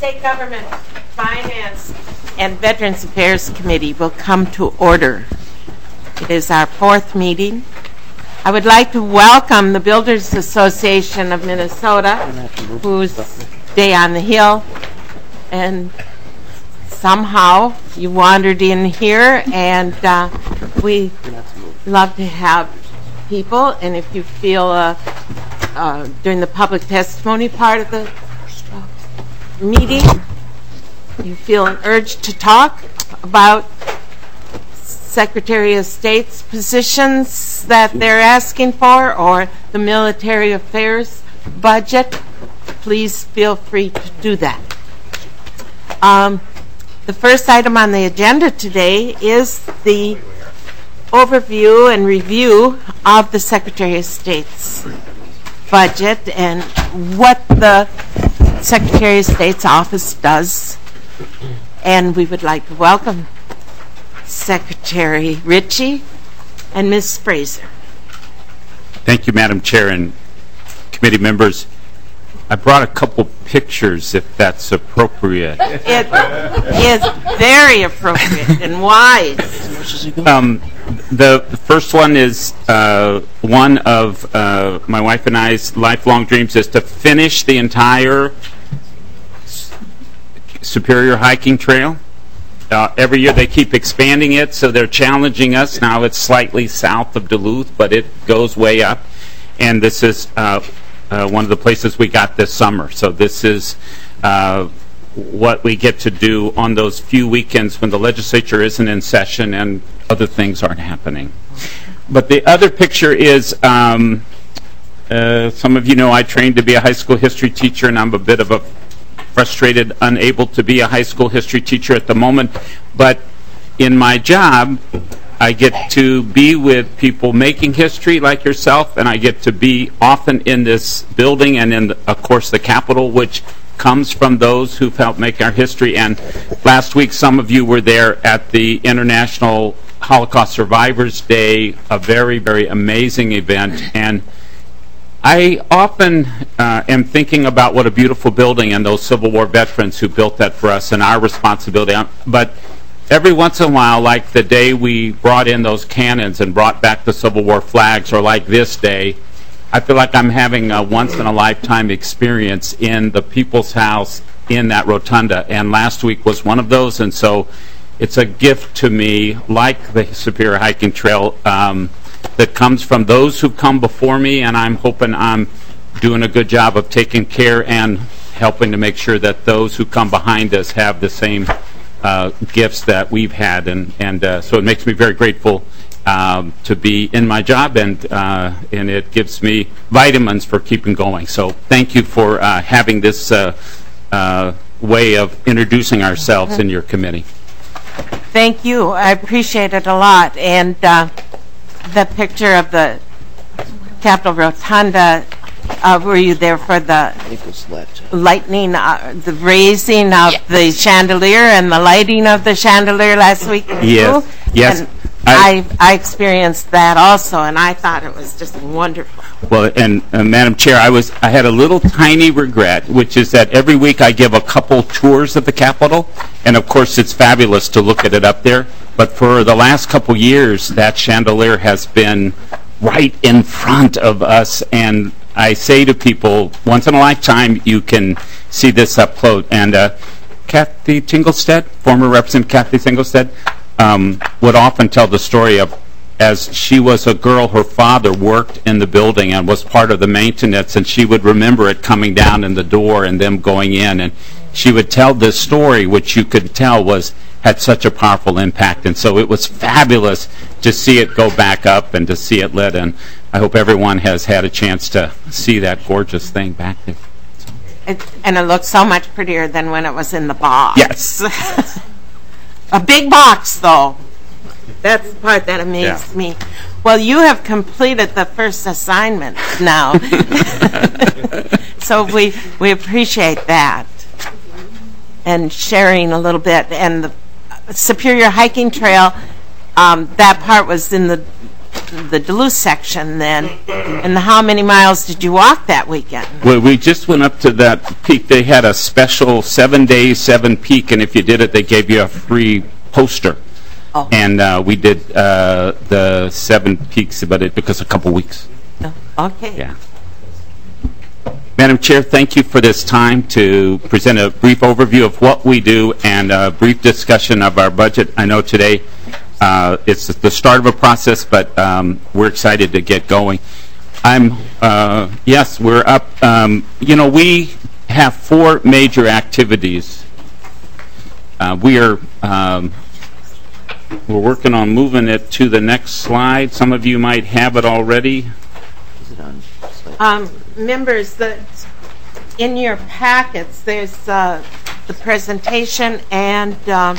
State Government Finance and Veterans Affairs Committee will come to order. It is our fourth meeting. I would like to welcome the Builders Association of Minnesota, whose Day on the Hill, and somehow you wandered in here, and we love to have people. And if you feel during the public testimony part of the meeting, you feel an urge to talk about Secretary of State's positions that they're asking for, or the military affairs budget, please feel free to do that. The first item on the agenda today is the overview and review of the Secretary of State's budget and what the Secretary of State's office does. And we would like to welcome Secretary Ritchie and Ms. Fraser. Thank you, Madam Chair and committee members. I brought a couple pictures, if that's appropriate. It is very appropriate and wise. The first one is one of my wife and I's lifelong dreams is to finish the entire Superior Hiking Trail. Every year they keep expanding it, so they're challenging us. Now it's slightly south of Duluth, but it goes way up. And this is one of the places we got this summer. So this is what we get to do on those few weekends when the legislature isn't in session and other things aren't happening. But the other picture is, some of you know I trained to be a high school history teacher, and I'm a bit of a frustrated, unable to be a high school history teacher at the moment. But in my job, I get to be with people making history like yourself, and I get to be often in this building and in, of course, the Capitol, which comes from those who've helped make our history. And last week, some of you were there at the International Holocaust Survivors Day, a very, very amazing event. And I often am thinking about what a beautiful building and those Civil War veterans who built that for us and our responsibility. But every once in a while, like the day we brought in those cannons and brought back the Civil War flags, or like this day, I feel like I'm having a once-in-a-lifetime experience in the People's House in that rotunda. And last week was one of those, and so it's a gift to me, like the Superior Hiking Trail, that comes from those who come before me, and I'm hoping I'm doing a good job of taking care and helping to make sure that those who come behind us have the same gifts that we've had, and so it makes me very grateful to be in my job, and it gives me vitamins for keeping going. So thank you for having this way of introducing ourselves in your committee. Thank you. I appreciate it a lot. And the picture of the Capitol Rotunda, were you there for the lightning, the raising of the chandelier and the lighting of the chandelier last week? Yes. Yes. And I experienced that also, and I thought it was just wonderful. Well, and Madam Chair, I had a little tiny regret, which is that every week I give a couple tours of the Capitol, and of course it's fabulous to look at it up there. But for the last couple years, that chandelier has been right in front of us, and I say to people, once in a lifetime, you can see this up close. And Kathy Tinglestead, former Representative Kathy Tinglestead, would often tell the story of, as she was a girl, her father worked in the building and was part of the maintenance, and she would remember it coming down in the door and them going in. And she would tell this story, which you could tell had such a powerful impact. And so it was fabulous to see it go back up and to see it lit. And I hope everyone has had a chance to see that gorgeous thing back there. And it looks so much prettier than when it was in the box. Yes. A big box, though. That's the part that amazed me. Well, you have completed the first assignment now. So we appreciate that. And sharing a little bit. And the Superior Hiking Trail, that part was in the the Duluth section then, and how many miles did you walk that weekend? Well, we just went up to that peak. They had a special 7 days, 7 peak, and if you did it, they gave you a free poster. Oh. And we did the 7 peaks, but it took us a couple weeks. Oh, okay. Yeah. Madam Chair, thank you for this time to present a brief overview of what we do and a brief discussion of our budget. I know today it's the start of a process, but we're excited to get going. Yes, we're up. We have 4 major activities. We're working on moving it to the next slide. Some of you might have it already. Is it on slide? Members, in your packets, there's the presentation and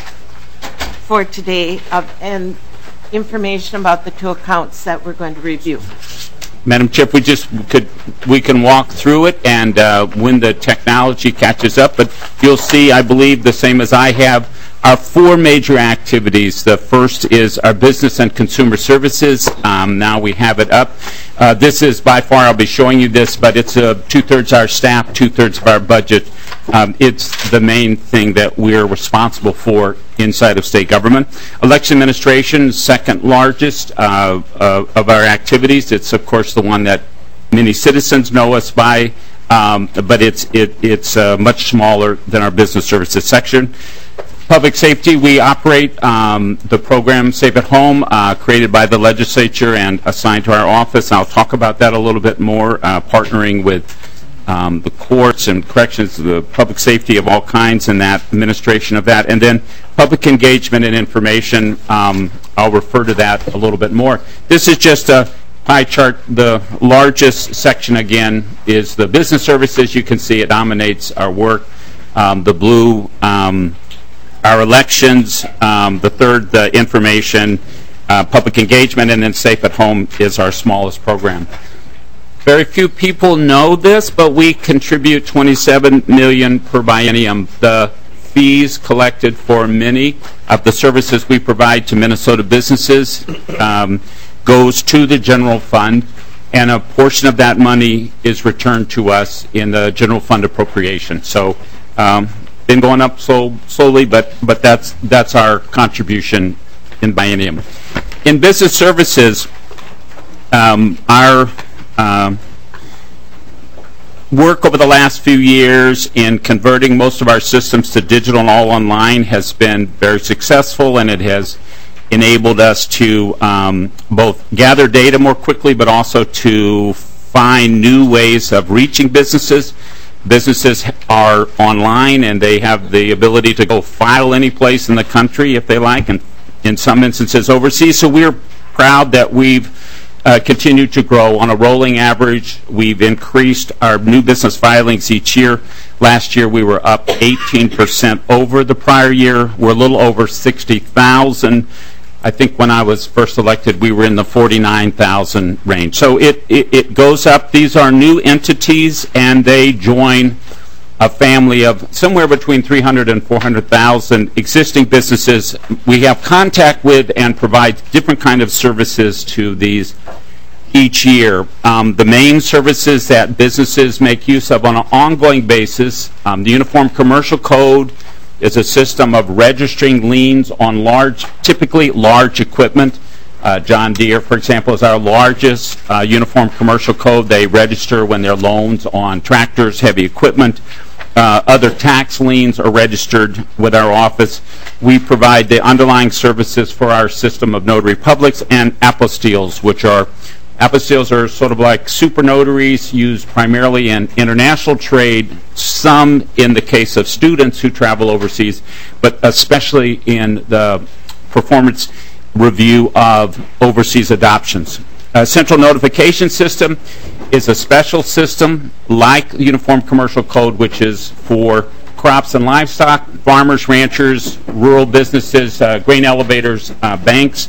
for today and information about the 2 accounts that we're going to review. Madam Chair, if we can walk through it, and when the technology catches up, but you'll see, I believe, the same as I have, our 4 major activities. The first is our business and consumer services. Now we have it up. This is by far, I'll be showing you this, but it's 2/3 our staff, 2/3 of our budget. It's the main thing that we're responsible for inside of state government. Election administration, second largest of our activities. It's, of course, the one that many citizens know us by, but it's much smaller than our business services section. Public safety, we operate the program Safe at Home, created by the legislature and assigned to our office. I'll talk about that a little bit more, partnering with the courts and corrections, the public safety of all kinds, and that administration of that. And then public engagement and information, I'll refer to that a little bit more. This is just a pie chart. The largest section, again, is the business services. You can see it dominates our work. The blue, our elections, the third, the information, public engagement, and then Safe at Home is our smallest program. Very few people know this, but we contribute $27 million per biennium. The fees collected for many of the services we provide to Minnesota businesses goes to the general fund, and a portion of that money is returned to us in the general fund appropriation. So, been going up slowly, but that's our contribution in biennium. In business services, our work over the last few years in converting most of our systems to digital and all online has been very successful, and it has enabled us to both gather data more quickly, but also to find new ways of reaching businesses. Businesses are online, and they have the ability to go file any place in the country if they like, and in some instances overseas. So we're proud that we've continued to grow. On a rolling average, we've increased our new business filings each year. Last year, we were up 18% over the prior year. We're a little over 60,000. I think when I was first elected, we were in the 49,000 range. So it goes up. These are new entities, and they join a family of somewhere between 300 and 400,000 existing businesses. We have contact with and provide different kind of services to these each year. The main services that businesses make use of on an ongoing basis, the Uniform Commercial Code is a system of registering liens on typically large equipment. John Deere, for example, is our largest Uniform Commercial Code. They register when they're loans on tractors, heavy equipment. Other tax liens are registered with our office. We provide the underlying services for our system of notary publics and apostilles, which are apostilles are sort of like super notaries used primarily in international trade, some in the case of students who travel overseas, but especially in the performance review of overseas adoptions. A central notification system is a special system like Uniform Commercial Code, which is for crops and livestock, farmers, ranchers, rural businesses, grain elevators, banks.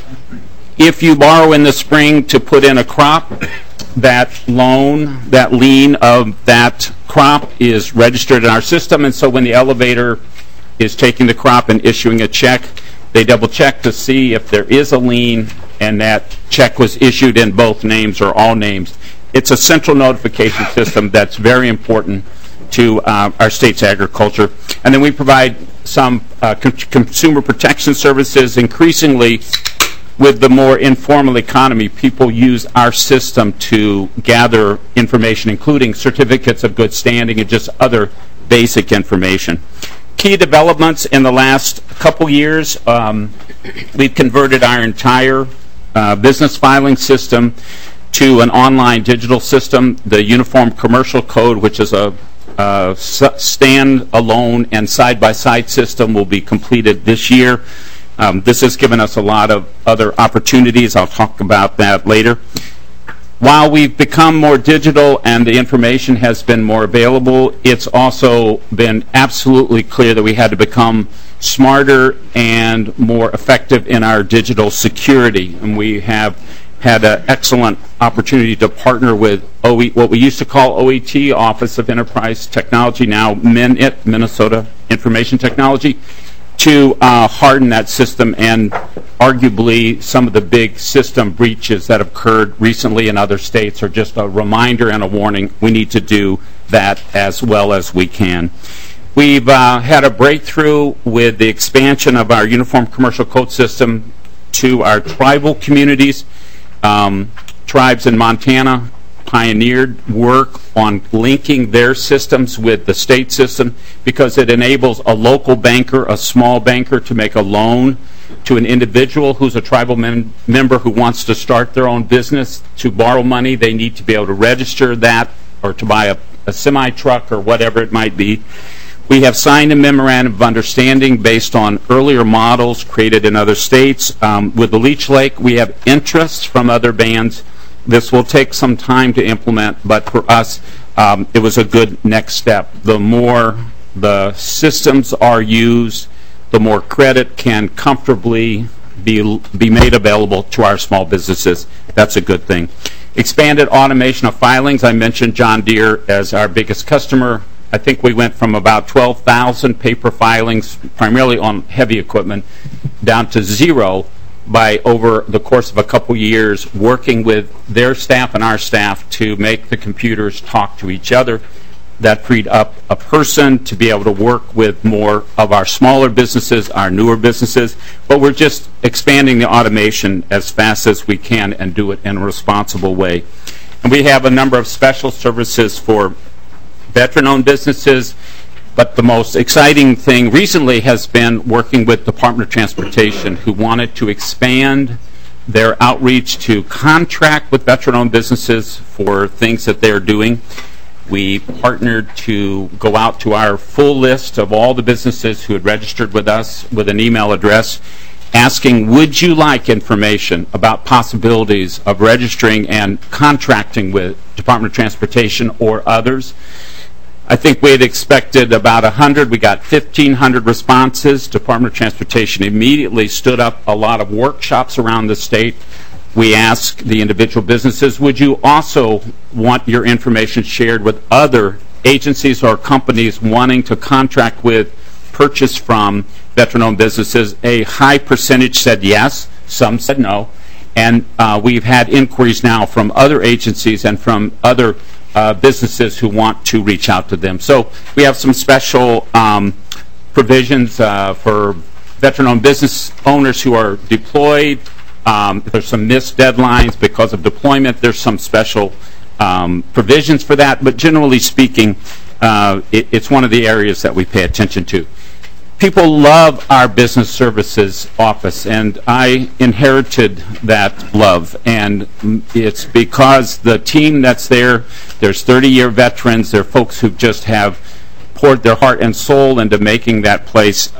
If you borrow in the spring to put in a crop, that lien of that crop is registered in our system, and so when the elevator is taking the crop and issuing a check, they double check to see if there is a lien, and that check was issued in both names or all names. It's a central notification system that's very important to our state's agriculture. And then we provide some consumer protection services. Increasingly, with the more informal economy, people use our system to gather information, including certificates of good standing and just other basic information. Key developments in the last couple years, we've converted our entire business filing system to an online digital system. The Uniform Commercial Code, which is a stand-alone and side-by-side system, will be completed this year. This has given us a lot of other opportunities. I'll talk about that later. While we've become more digital and the information has been more available, it's also been absolutely clear that we had to become smarter and more effective in our digital security. And we have had an excellent opportunity to partner with what we used to call OET, Office of Enterprise Technology, now MINIT, Minnesota Information Technology, to harden that system, and arguably some of the big system breaches that have occurred recently in other states are just a reminder and a warning. We need to do that as well as we can. We've had a breakthrough with the expansion of our Uniform Commercial Code system to our tribal communities. Tribes in Montana pioneered work on linking their systems with the state system because it enables a local banker, a small banker, to make a loan to an individual who's a tribal member who wants to start their own business. To borrow money, they need to be able to register that, or to buy a semi-truck or whatever it might be. We have signed a memorandum of understanding based on earlier models created in other states. With the Leech Lake, we have interest from other bands. This will take some time to implement, but for us, it was a good next step. The more the systems are used, the more credit can comfortably be made available to our small businesses. That's a good thing. Expanded automation of filings. I mentioned John Deere as our biggest customer. I think we went from about 12,000 paper filings, primarily on heavy equipment, down to 0 by over the course of a couple years, working with their staff and our staff to make the computers talk to each other. That freed up a person to be able to work with more of our smaller businesses, our newer businesses, but we're just expanding the automation as fast as we can and do it in a responsible way. And we have a number of special services for veteran-owned businesses, but the most exciting thing recently has been working with Department of Transportation, who wanted to expand their outreach to contract with veteran-owned businesses for things that they're doing. We partnered to go out to our full list of all the businesses who had registered with us with an email address asking, would you like information about possibilities of registering and contracting with Department of Transportation or others? I think we had expected about 100. We got 1,500 responses. Department of Transportation immediately stood up a lot of workshops around the state. We asked the individual businesses, would you also want your information shared with other agencies or companies wanting to contract with, purchase from veteran-owned businesses? A high percentage said yes, some said no, and we've had inquiries now from other agencies and from other businesses who want to reach out to them. So we have some special provisions for veteran-owned business owners who are deployed. There's some missed deadlines because of deployment. There's some special provisions for that, but generally speaking, it's one of the areas that we pay attention to. People love our business services office, and I inherited that love, and it's because the team that's there, there's 30-year veterans, they're folks who just have poured their heart and soul into making that place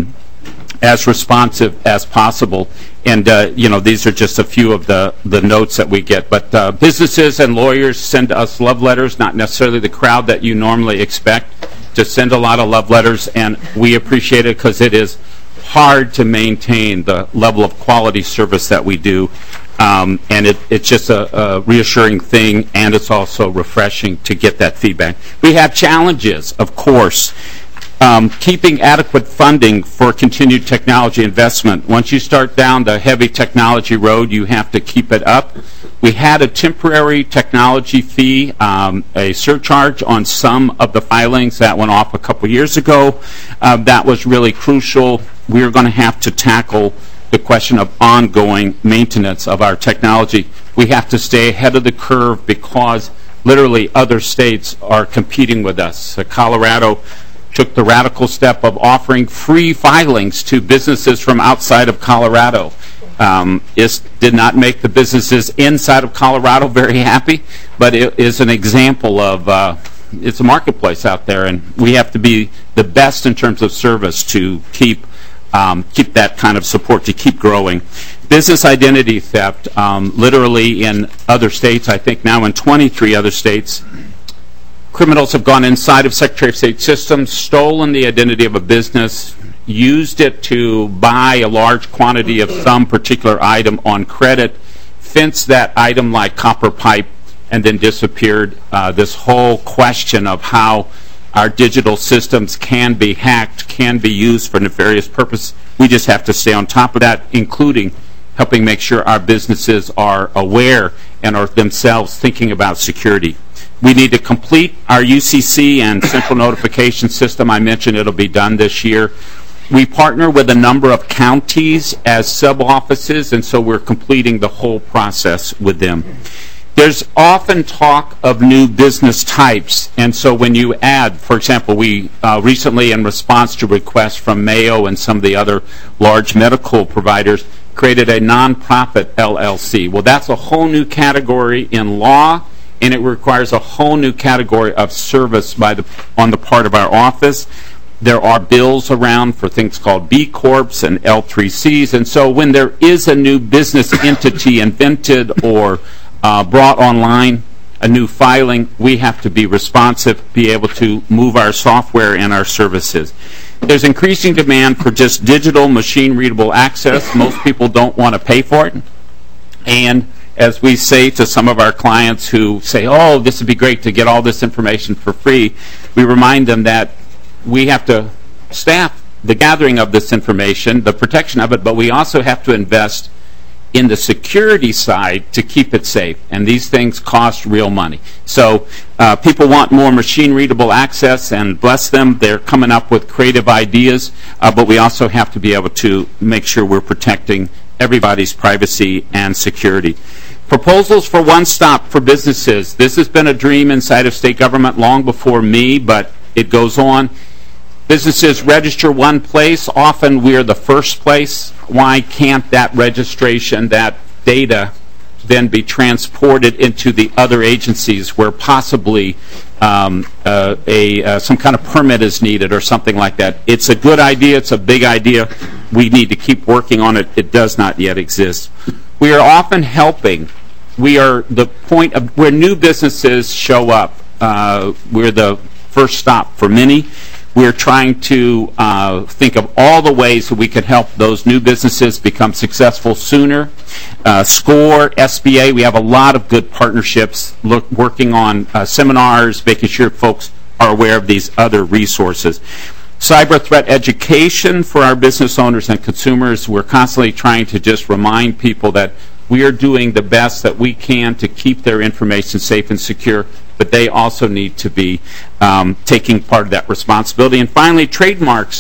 as responsive as possible. And these are just a few of the notes that we get. But businesses and lawyers send us love letters, not necessarily the crowd that you normally expect to send a lot of love letters, and we appreciate it because it is hard to maintain the level of quality service that we do. And it's just a reassuring thing, and it's also refreshing to get that feedback. We have challenges, of course. Keeping adequate funding for continued technology investment. Once you start down the heavy technology road, you have to keep it up. We had a temporary technology fee, a surcharge on some of the filings that went off a couple years ago. That was really crucial. We are going to have to tackle the question of ongoing maintenance of our technology. We have to stay ahead of the curve because literally other states are competing with us. Colorado took the radical step of offering free filings to businesses from outside of Colorado. It did not make the businesses inside of Colorado very happy, but it is an example of it's a marketplace out there, and we have to be the best in terms of service to keep that kind of support, to keep growing. Business identity theft, literally in other states, I think now in 23 other states, criminals have gone inside of Secretary of State systems, stolen the identity of a business, used it to buy a large quantity of some particular item on credit, fenced that item like copper pipe, and then disappeared. This whole question of how our digital systems can be hacked, can be used for nefarious purposes, we just have to stay on top of that, including helping make sure our businesses are aware and are themselves thinking about security. We need to complete our UCC and central notification system. I mentioned it'll be done this year. We partner with a number of counties as sub-offices, and so we're completing the whole process with them. There's often talk of new business types, and so when you add, for example, we recently, in response to requests from Mayo and some of the other large medical providers, created a nonprofit LLC. Well, that's a whole new category in law, and it requires a whole new category of service on the part of our office. There are bills around for things called B Corps and L3Cs, and so when there is a new business entity invented or brought online, a new filing, we have to be responsive, be able to move our software and our services. There's increasing demand for just digital machine-readable access. Most people don't want to pay for it, and as we say to some of our clients who say, oh, this would be great to get all this information for free, we remind them that we have to staff the gathering of this information, the protection of it, but we also have to invest in the security side to keep it safe. And these things cost real money. So people want more machine-readable access, and bless them, they're coming up with creative ideas, but we also have to be able to make sure we're protecting everybody's privacy and security. Proposals for one-stop for businesses. This has been a dream inside of state government long before me, but it goes on. Businesses register one place. Often we're the first place. Why can't that registration, that data, then be transported into the other agencies where possibly some kind of permit is needed or something like that? It's a good idea. It's a big idea. We need to keep working on it. It does not yet exist. We are often helping. We are the point of where new businesses show up. We're the first stop for many. We're trying to think of all the ways that we can help those new businesses become successful sooner. SCORE, SBA, we have a lot of good partnerships working on seminars, making sure folks are aware of these other resources. Cyber threat education for our business owners and consumers. We're constantly trying to just remind people that we are doing the best that we can to keep their information safe and secure, but they also need to be taking part of that responsibility. And finally, trademarks.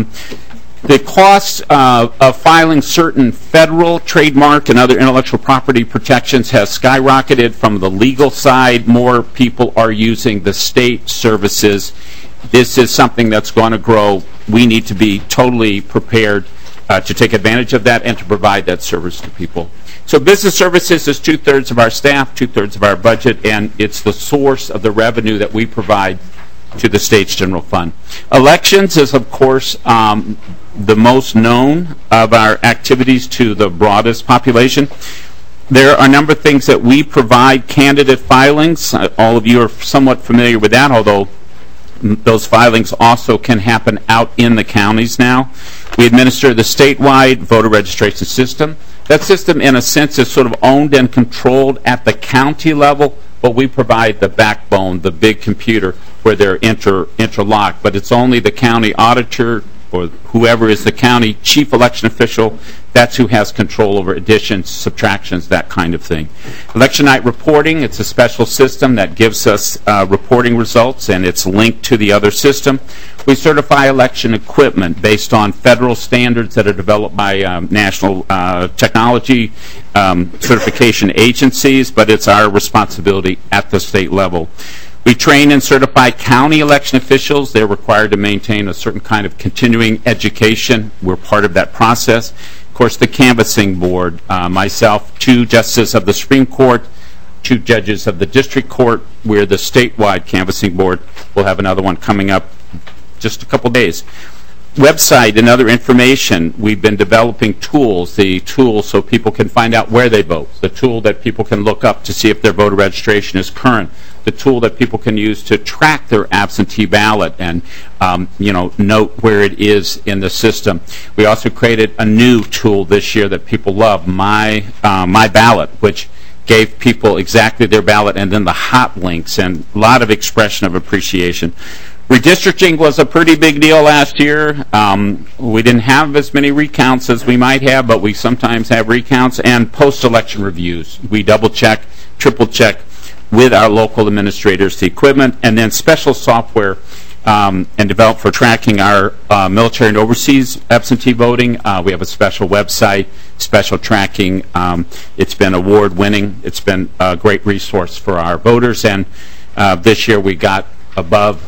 The cost of filing certain federal trademark and other intellectual property protections has skyrocketed from the legal side. More people are using the state services. This is something that's going to grow. We need to be totally prepared to take advantage of that and to provide that service to people. So business services is 2/3 of our staff, 2/3 of our budget, and it's the source of the revenue that we provide to the state's general fund. Elections is, of course, the most known of our activities to the broadest population. There are a number of things that we provide. Candidate filings, all of you are somewhat familiar with that, although those filings also can happen out in the counties now. We administer the statewide voter registration system. That system, in a sense, is sort of owned and controlled at the county level, but we provide the backbone, the big computer, where they're interlocked, but it's only the county auditor or whoever is the county chief election official, that's who has control over additions, subtractions, that kind of thing. Election night reporting, it's a special system that gives us reporting results, and it's linked to the other system. We certify election equipment based on federal standards that are developed by national technology certification agencies, but it's our responsibility at the state level. We train and certify county election officials. They're required to maintain a certain kind of continuing education. We're part of that process. Of course, the canvassing board, myself, 2 justices of the Supreme Court, 2 judges of the District Court. We're the statewide canvassing board. We'll have another one coming up just a couple days. Website and other information, we've been developing tools, the tool so people can find out where they vote, the tool that people can look up to see if their voter registration is current, the tool that people can use to track their absentee ballot and note where it is in the system. We also created a new tool this year that people love, My Ballot, which gave people exactly their ballot and then the hot links and a lot of expression of appreciation. Redistricting was a pretty big deal last year. We didn't have as many recounts as we might have, but we sometimes have recounts, and post-election reviews. We double-check, triple-check with our local administrators the equipment, and then special software and developed for tracking our military and overseas absentee voting. We have a special website, special tracking. It's been award-winning. It's been a great resource for our voters, and this year we got above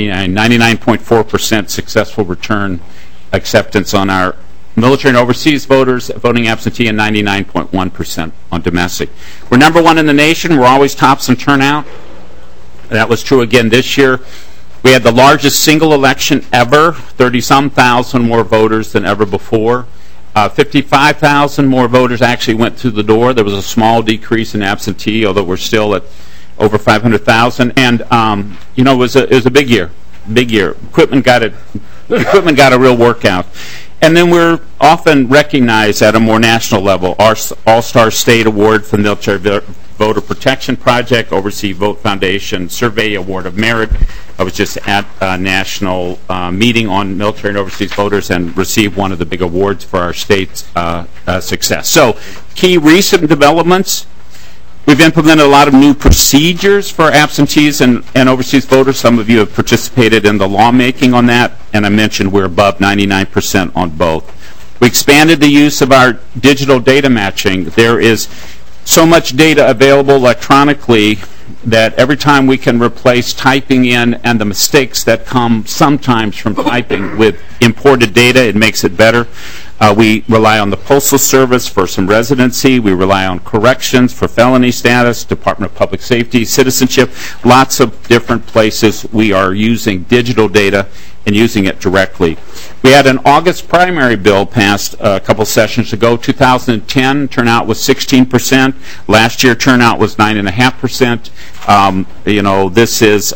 99.4% successful return acceptance on our military and overseas voters voting absentee, and 99.1% on domestic. We're number 1 in the nation. We're always tops in turnout. That was true again this year. We had the largest single election ever, 30-some thousand more voters than ever before. 55,000 more voters actually went through the door. There was a small decrease in absentee, although we're still at over 500,000, and it was a big year. Equipment got a real workout, and then we're often recognized at a more national level. Our All-Star State Award for the Military Voter Protection Project, Overseas Vote Foundation Survey Award of Merit. I was just at a national meeting on military and overseas voters and received one of the big awards for our state's success. So, key recent developments. We've implemented a lot of new procedures for absentees and overseas voters. Some of you have participated in the lawmaking on that, and I mentioned we're above 99% on both. We expanded the use of our digital data matching. There is so much data available electronically that every time we can replace typing in and the mistakes that come sometimes from typing with imported data, it makes it better. We rely on the Postal Service for some residency. We rely on corrections for felony status, Department of Public Safety, citizenship, lots of different places we are using digital data and using it directly. We had an August primary bill passed a couple sessions ago. 2010 turnout was 16%. Last year turnout was 9.5%. This is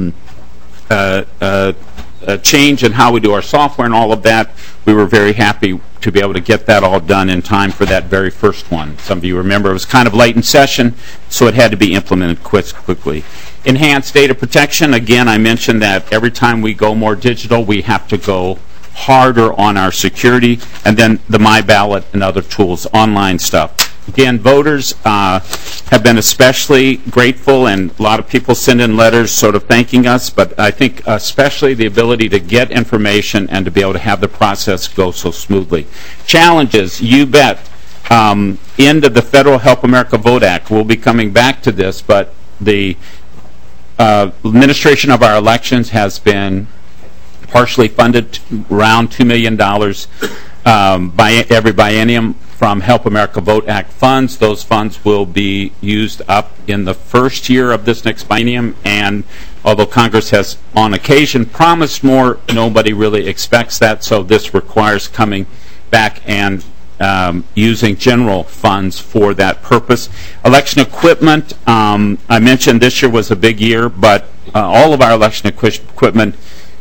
a change in how we do our software and all of that. We were very happy to be able to get that all done in time for that very first one. Some of you remember it was kind of late in session, so it had to be implemented quickly. Enhanced data protection. Again, I mentioned that every time we go more digital, we have to go harder on our security, and then the My Ballot and other tools, online stuff. Again, voters have been especially grateful, and a lot of people send in letters sort of thanking us, but I think especially the ability to get information and to be able to have the process go so smoothly. Challenges, you bet. End of the Federal Help America Vote Act. We'll be coming back to this, but the administration of our elections has been partially funded around $2 million by every biennium from Help America Vote Act funds. Those funds will be used up in the first year of this next biennium, and although Congress has on occasion promised more, nobody really expects that, so this requires coming back and using general funds for that purpose. Election equipment, I mentioned this year was a big year, but all of our election equipment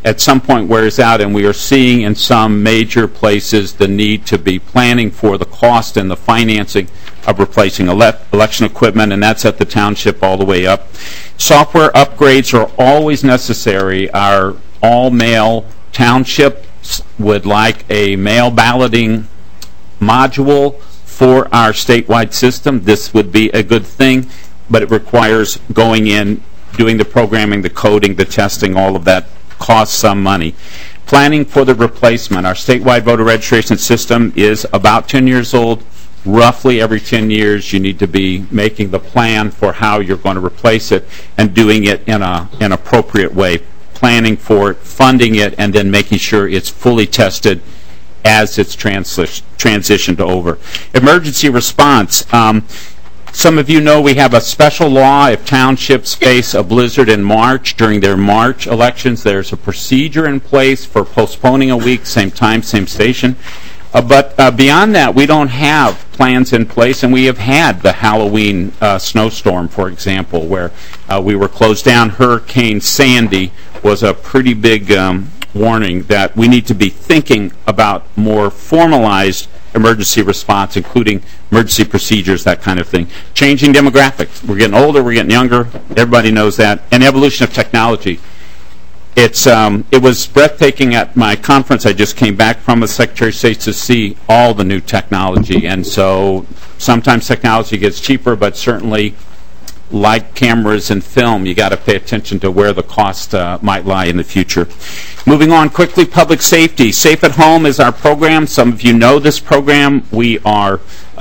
at some point wears out, and we are seeing in some major places the need to be planning for the cost and the financing of replacing election equipment, and that's at the township all the way up. Software upgrades are always necessary. Our all-mail township would like a mail balloting module for our statewide system. This would be a good thing, but it requires going in, doing the programming, the coding, the testing, all of that costs some money. Planning for the replacement. Our statewide voter registration system is about 10 years old. Roughly every 10 years you need to be making the plan for how you're going to replace it and doing it in an appropriate way. Planning for it, funding it, and then making sure it's fully tested as it's transitioned over. Emergency response. Some of you know we have a special law. If townships face a blizzard in March, during their March elections, there's a procedure in place for postponing a week, same time, same station. But beyond that, we don't have plans in place, and we have had the Halloween snowstorm, for example, where we were closed down. Hurricane Sandy was a pretty big warning that we need to be thinking about more formalized emergency response, including emergency procedures, that kind of thing. Changing demographics. We're getting older, we're getting younger. Everybody knows that. And evolution of technology. It was breathtaking at my conference I just came back from with Secretary of State to see all the new technology. And so sometimes technology gets cheaper, but certainly like cameras and film, you got to pay attention to where the cost might lie in the future. Moving on quickly, public safety. Safe at Home is our program. Some of you know this program. We are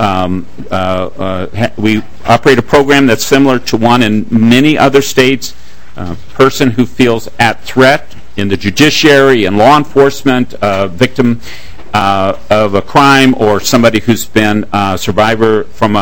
we operate a program that's similar to one in many other states. A person who feels at threat in the judiciary and law enforcement, a victim of a crime, or somebody who's been a survivor from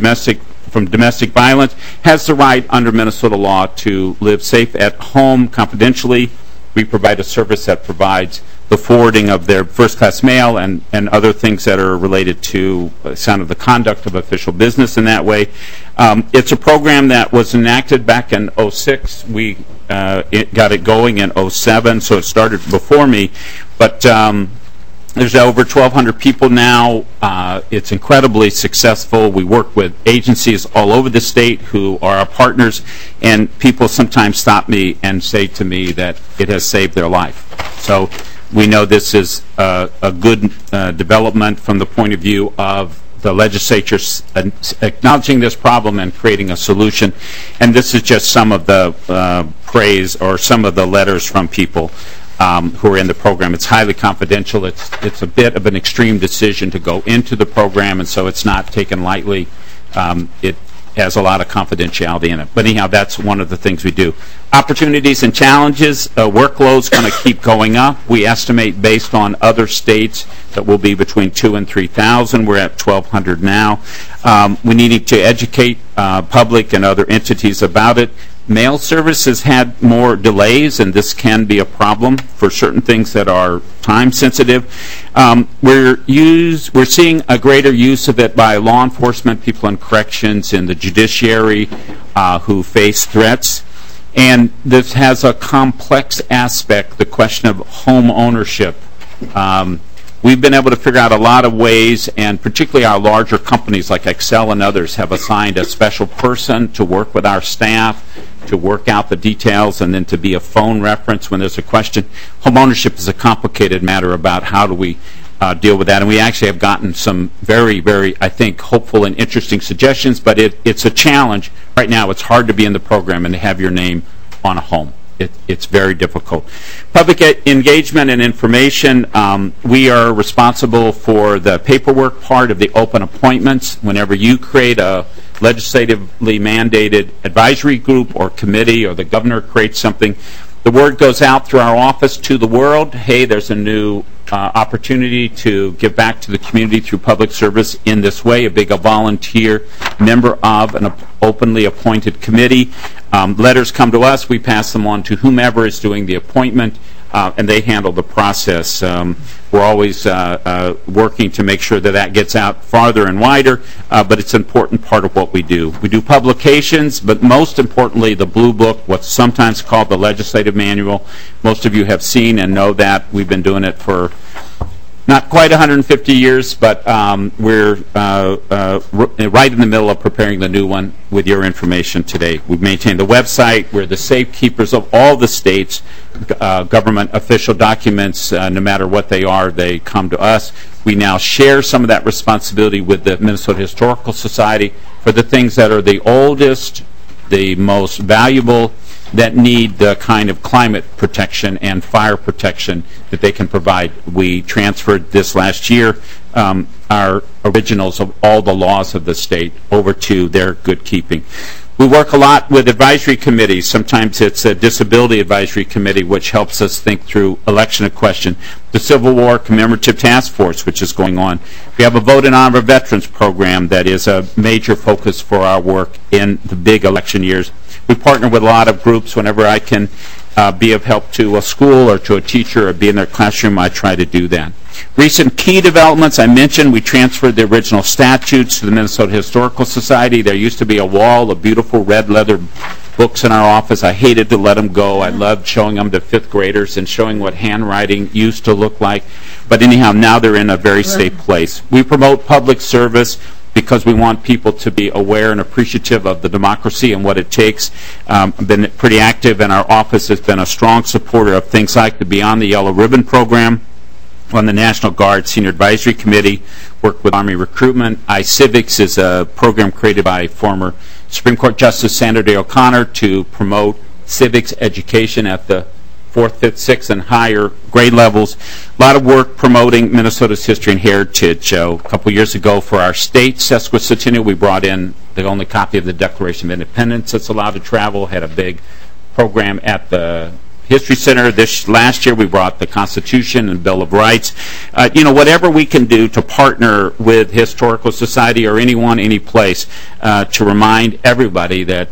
domestic violence, has the right under Minnesota law to live safe at home confidentially. We provide a service that provides the forwarding of their first-class mail and other things that are related to the conduct of official business in that way. It's a program that was enacted back in 2006. We got it going in 2007, so it started before me. But there's over 1,200 people now. It's incredibly successful. We work with agencies all over the state who are our partners, and people sometimes stop me and say to me that it has saved their life. So we know this is a good development from the point of view of the legislature acknowledging this problem and creating a solution. And this is just some of the praise or some of the letters from people who are in the program. It's highly confidential. It's a bit of an extreme decision to go into the program, and so it's not taken lightly. It has a lot of confidentiality in it. But anyhow, that's one of the things we do. Opportunities and challenges. Workload's going to keep going up. We estimate, based on other states, that we'll be between 2,000 and 3,000. We're at 1,200 now. We need to educate public and other entities about it. Mail service has had more delays, and this can be a problem for certain things that are time sensitive. We're seeing a greater use of it by law enforcement, people in corrections, in the judiciary who face threats. And this has a complex aspect, the question of home ownership. We've been able to figure out a lot of ways, and particularly our larger companies like Excel and others have assigned a special person to work with our staff to work out the details and then to be a phone reference when there's a question. Home ownership is a complicated matter about how do we deal with that, and we actually have gotten some very, very, I think, hopeful and interesting suggestions, but it's a challenge. Right now it's hard to be in the program and to have your name on a home. It's very difficult. Public engagement and information. We are responsible for the paperwork part of the open appointments. Whenever you create a legislatively mandated advisory group or committee, or the governor creates something, the word goes out through our office to the world. Hey, there's a new opportunity to give back to the community through public service in this way, a big volunteer member of an openly appointed committee. Letters come to us. We pass them on to whomever is doing the appointment, and they handle the process. We're always working to make sure that that gets out farther and wider, but it's an important part of what we do. We do publications, but most importantly, the Blue Book, what's sometimes called the Legislative Manual. Most of you have seen and know that. We've been doing it for not quite 150 years, but we're right in the middle of preparing the new one with your information today. We've maintained the website. We're the safekeepers of all the states' government official documents. No matter what they are, they come to us. We now share some of that responsibility with the Minnesota Historical Society for the things that are the oldest, the most valuable, that need the kind of climate protection and fire protection that they can provide. We transferred this last year our originals of all the laws of the state over to their good keeping. We work a lot with advisory committees. Sometimes it's a disability advisory committee, which helps us think through election question. The Civil War Commemorative Task Force, which is going on. We have a Vote in Honor of Veterans program that is a major focus for our work in the big election years. We partner with a lot of groups. Whenever I can be of help to a school or to a teacher or be in their classroom, I try to do that. Recent key developments, I mentioned we transferred the original statutes to the Minnesota Historical Society. There used to be a wall of beautiful red leather books in our office. I hated to let them go. I loved showing them to fifth graders and showing what handwriting used to look like. But anyhow, now they're in a very safe place. We promote public service because we want people to be aware and appreciative of the democracy and what it takes. I've been pretty active, and our office has been a strong supporter of things like the Beyond the Yellow Ribbon program. On the National Guard Senior Advisory Committee, work with Army recruitment. iCivics is a program created by former Supreme Court Justice Sandra Day O'Connor to promote civics education at the 4th, 5th, 6th, and higher grade levels. A lot of work promoting Minnesota's history and heritage. A couple years ago for our state sesquicentennial, we brought in the only copy of the Declaration of Independence that's allowed to travel, had a big program at the History Center. This last year we brought the Constitution and Bill of Rights. Whatever we can do to partner with Historical Society or anyone, any place, to remind everybody that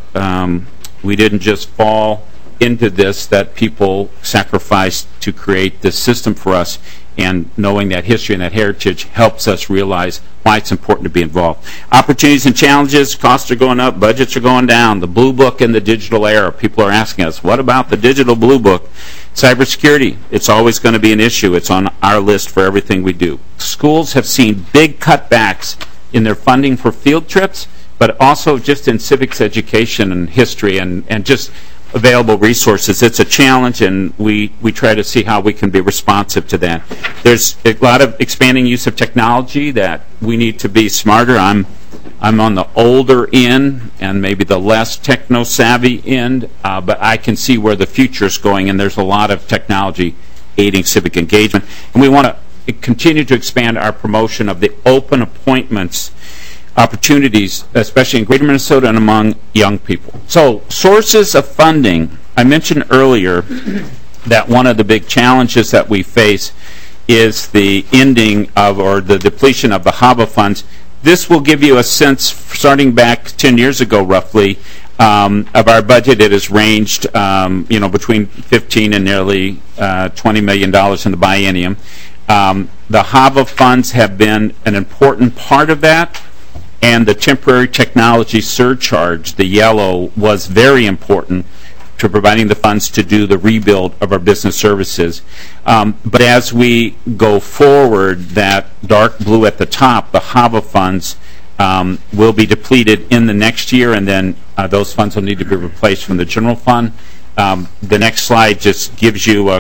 we didn't just fall into this, that people sacrificed to create this system for us, and knowing that history and that heritage helps us realize why it's important to be involved. Opportunities and challenges, costs are going up, budgets are going down, the Blue Book in the digital era. People are asking us, what about the digital Blue Book? Cybersecurity, it's always going to be an issue. It's on our list for everything we do. Schools have seen big cutbacks in their funding for field trips, but also just in civics education and history and just available resources. It's a challenge, and we try to see how we can be responsive to that. There's a lot of expanding use of technology that we need to be smarter. I'm on the older end and maybe the less techno-savvy end, but I can see where the future is going, and there's a lot of technology aiding civic engagement. And we want to continue to expand our promotion of the open appointments opportunities, especially in greater Minnesota and among young people. So, sources of funding. I mentioned earlier that one of the big challenges that we face is the ending of, or the depletion of, the HAVA funds. This will give you a sense, starting back 10 years ago roughly, of our budget. It has ranged between $15 and nearly $20 million in the biennium. The HAVA funds have been an important part of that, and the temporary technology surcharge, the yellow, was very important to providing the funds to do the rebuild of our business services. But as we go forward, that dark blue at the top, the HAVA funds, will be depleted in the next year, and then those funds will need to be replaced from the general fund. The next slide just gives you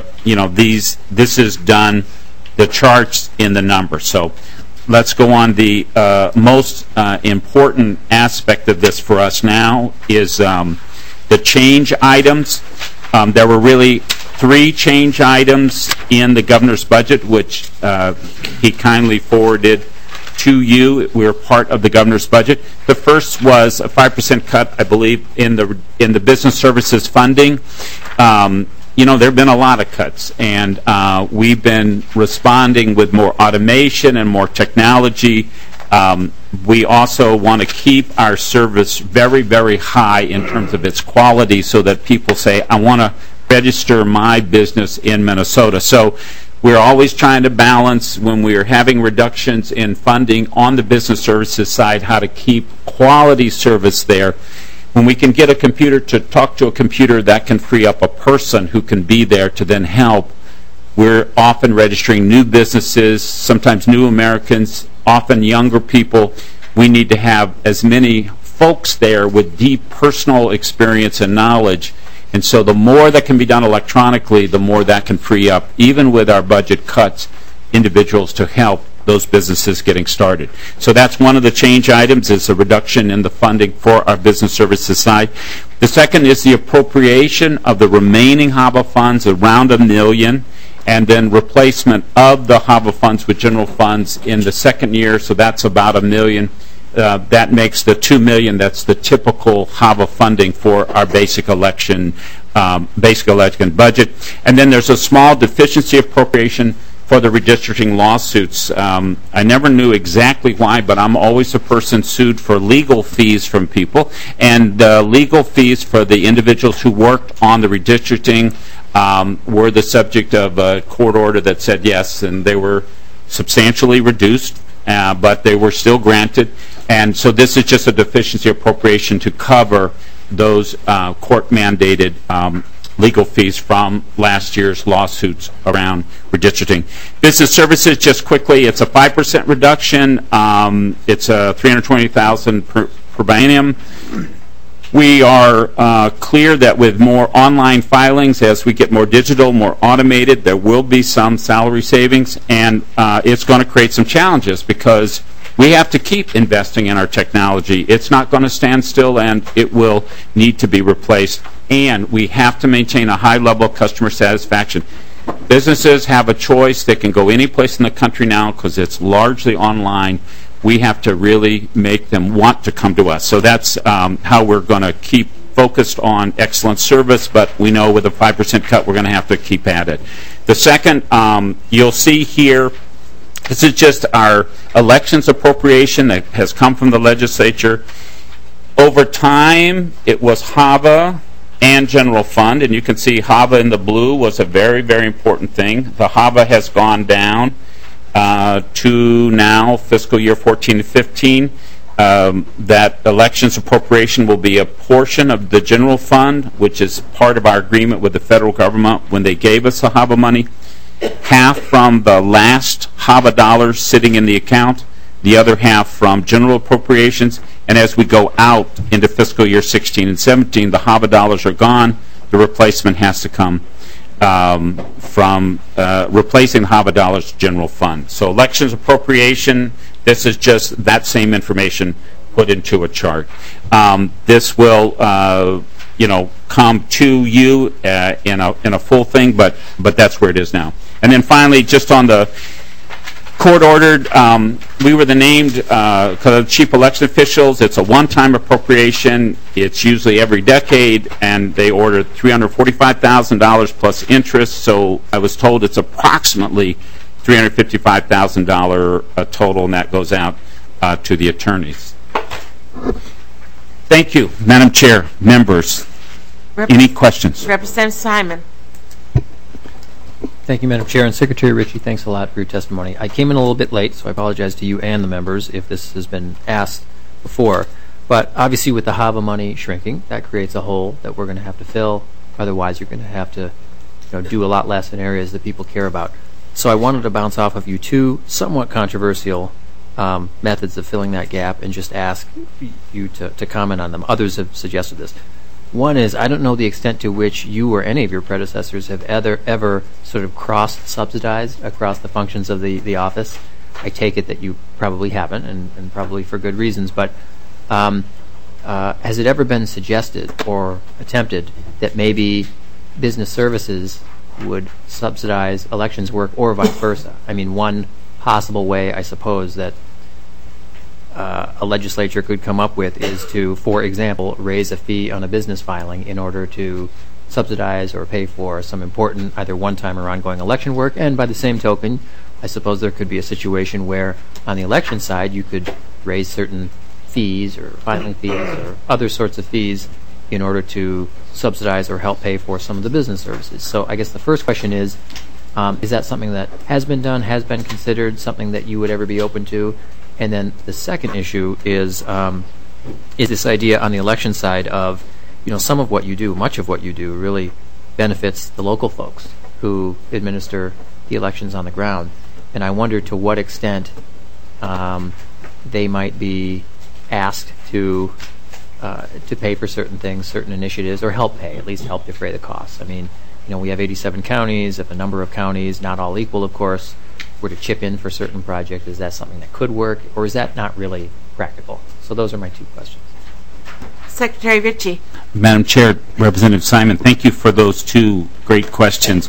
this is done, the charts in the numbers. So let's go on. The most important aspect of this for us now is the change items. There were really 3 change items in the governor's budget, which he kindly forwarded to you. We were part of the governor's budget. The first was a 5% cut, I believe, in the business services funding. There have been a lot of cuts, and we've been responding with more automation and more technology We also want to keep our service very, very high in terms of its quality so that people say, I want to register my business in Minnesota. So we're always trying to balance when we are having reductions in funding on the business services side, how to keep quality service there. When we can get a computer to talk to a computer, that can free up a person who can be there to then help. We're often registering new businesses, sometimes new Americans, often younger people. We need to have as many folks there with deep personal experience and knowledge. And so the more that can be done electronically, the more that can free up, even with our budget cuts, individuals to help those businesses getting started. So that's one of the change items, is a reduction in the funding for our business services side. The second is the appropriation of the remaining HAVA funds, around $1 million, and then replacement of the HAVA funds with general funds in the second year, so that's about $1 million. That makes the $2 million. That's the typical HAVA funding for our basic election budget. And then there's a small deficiency appropriation for the redistricting lawsuits. I never knew exactly why, but I'm always a person sued for legal fees from people, and legal fees for the individuals who worked on the redistricting were the subject of a court order that said yes, and they were substantially reduced, but they were still granted. And so this is just a deficiency appropriation to cover those court-mandated legal fees from last year's lawsuits around redistricting. Business services, just quickly, it's a 5% reduction. It's a $320,000 per annum. We are clear that with more online filings, as we get more digital, more automated, there will be some salary savings, and it's going to create some challenges because we have to keep investing in our technology. It's not going to stand still, and it will need to be replaced. And we have to maintain a high level of customer satisfaction. Businesses have a choice. They can go any place in the country now because it's largely online. We have to really make them want to come to us. So that's how we're going to keep focused on excellent service, but we know with a 5% cut, we're going to have to keep at it. The second, you'll see here, this is just our elections appropriation that has come from the legislature. Over time, it was HAVA and general fund, and you can see HAVA in the blue was a very, very important thing. The HAVA has gone down to now fiscal year 14 to 15. That elections appropriation will be a portion of the general fund, which is part of our agreement with the federal government when they gave us the HAVA money. Half from the last HAVA dollars sitting in the account, the other half from general appropriations. And as we go out into fiscal year 16 and 17, the HAVA dollars are gone. The replacement has to come from replacing the HAVA dollars general fund. So elections appropriation, this is just that same information put into a chart. This will come to you in a full thing, but that's where it is now. And then finally, just on the court-ordered, we were the named chief election officials. It's a one-time appropriation. It's usually every decade, and they ordered $345,000 plus interest. So I was told it's approximately $355,000 total, and that goes out to the attorneys. Thank you, Madam Chair, members. Any questions? Representative Simon. Thank you, Madam Chair. And Secretary Ritchie, thanks a lot for your testimony. I came in a little bit late, so I apologize to you and the members if this has been asked before. But obviously with the HAVA money shrinking, that creates a hole that we're going to have to fill. Otherwise, you're going to have to do a lot less in areas that people care about. So I wanted to bounce off of you two somewhat controversial methods of filling that gap and just ask you to comment on them. Others have suggested this. One is, I don't know the extent to which you or any of your predecessors have ever sort of cross-subsidized across the functions of the office. I take it that you probably haven't, and probably for good reasons, but has it ever been suggested or attempted that maybe business services would subsidize elections work or vice versa? I mean, one possible way, I suppose, that a legislature could come up with is to, for example, raise a fee on a business filing in order to subsidize or pay for some important either one-time or ongoing election work, and by the same token, I suppose there could be a situation where on the election side you could raise certain fees or filing fees or other sorts of fees in order to subsidize or help pay for some of the business services. So I guess the first question is that something that has been done, has been considered, something that you would ever be open to? And then the second issue is this idea on the election side of, some of what you do, much of what you do really benefits the local folks who administer the elections on the ground. And I wonder to what extent they might be asked to pay for certain things, certain initiatives, or help pay, at least help defray the costs. I mean, we have 87 counties. If a number of counties, not all equal, of course, were to chip in for certain projects, is that something that could work, or is that not really practical? So those are my two questions. Secretary Ritchie. Madam Chair, Representative Simon, thank you for those two great questions.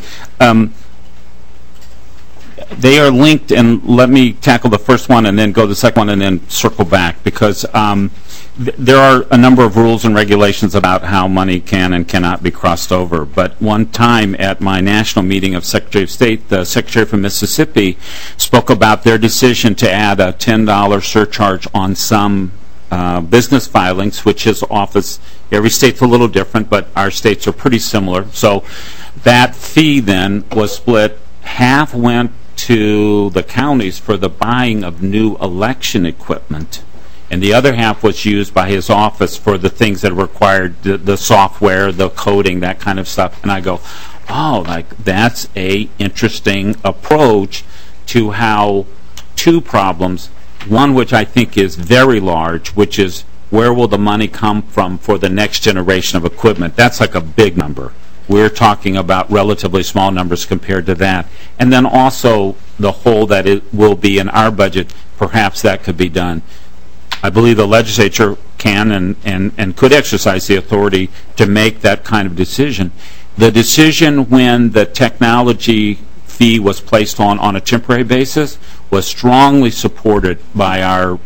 They are linked, and let me tackle the first one and then go to the second one and then circle back, because there are a number of rules and regulations about how money can and cannot be crossed over. But one time at my national meeting of Secretary of State, the Secretary from Mississippi spoke about their decision to add a $10 surcharge on some business filings, which his office, every state's a little different, but our states are pretty similar. So that fee then was split. Half went to the counties for the buying of new election equipment, and the other half was used by his office for the things that required the software, the coding, that kind of stuff. And I go, that's a interesting approach to how two problems, one which I think is very large, which is where will the money come from for the next generation of equipment? That's like a big number. We're talking about relatively small numbers compared to that. And then also the hole that it will be in our budget, perhaps that could be done. I believe the legislature can and could exercise the authority to make that kind of decision. The decision when the technology fee was placed on a temporary basis was strongly supported by our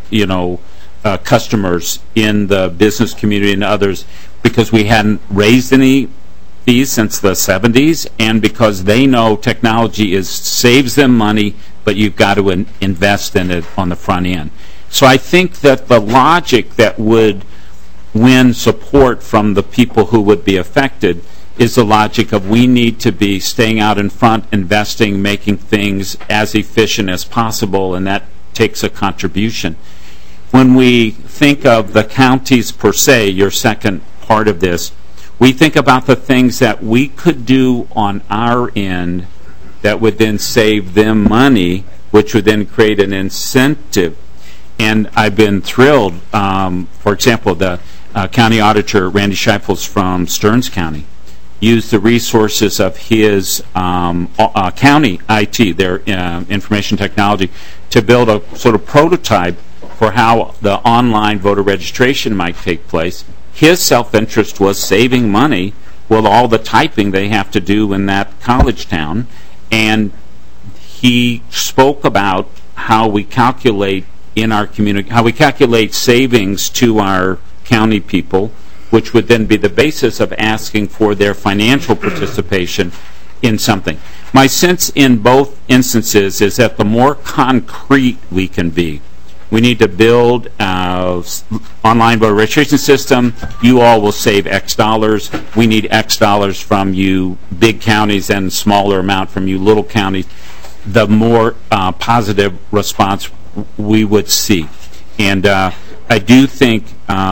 customers in the business community and others, because we hadn't raised any fees since the 70s, and because they know technology saves them money, but you've got to invest in it on the front end. So I think that the logic that would win support from the people who would be affected is the logic of we need to be staying out in front, investing, making things as efficient as possible, and that takes a contribution. When we think of the counties per se, your second part of this, we think about the things that we could do on our end that would then save them money, which would then create an incentive. And I've been thrilled, for example, the county auditor, Randy Scheifels from Stearns County, used the resources of his county IT, their information technology, to build a sort of prototype for how the online voter registration might take place. His self-interest was saving money with all the typing they have to do in that college town, and he spoke about how we calculate in our community, how we calculate savings to our county people, which would then be the basis of asking for their financial participation in something. My sense in both instances is that the more concrete we can be, we need to build an online voter registration system. You all will save X dollars. We need X dollars from you big counties and smaller amount from you little counties. The more positive response we would see. And I do think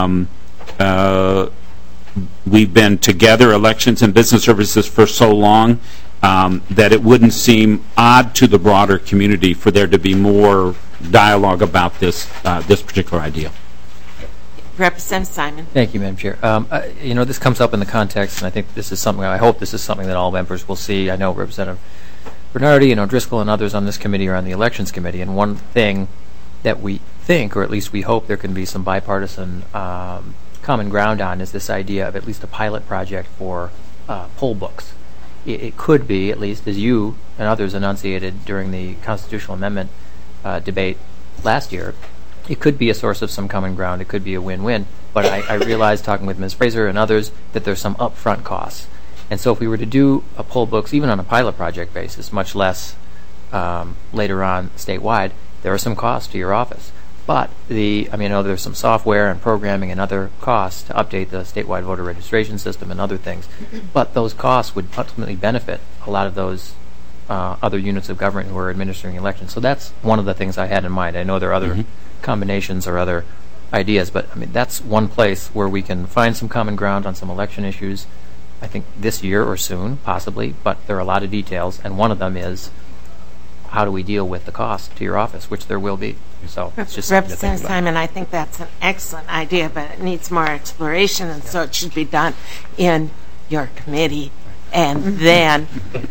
we've been together, elections and business services, for so long that it wouldn't seem odd to the broader community for there to be more dialogue about this particular idea. Representative Simon. Thank you, Madam Chair. This comes up in the context, and I think this is something, I hope this is something that all members will see. I know Representative Bernardi and O'Driscoll and others on this committee are on the Elections Committee, and one thing that we think, or at least we hope there can be some bipartisan common ground on, is this idea of at least a pilot project for poll books. It could be, at least as you and others enunciated during the constitutional amendment debate last year, it could be a source of some common ground. It could be a win-win. But I realized, talking with Ms. Fraser and others, that there's some upfront costs. And so if we were to do a poll books, even on a pilot project basis, much less later on statewide, there are some costs to your office. But I know there's some software and programming and other costs to update the statewide voter registration system and other things. But those costs would ultimately benefit a lot of those other units of government who are administering elections. So that's one of the things I had in mind. I know there are other combinations or other ideas, but that's one place where we can find some common ground on some election issues, I think this year or soon, possibly, but there are a lot of details, and one of them is how do we deal with the cost to your office, which there will be. So it's just something to think Representative about. Simon, I think that's an excellent idea, but it needs more exploration, and so it should be done in your committee. And then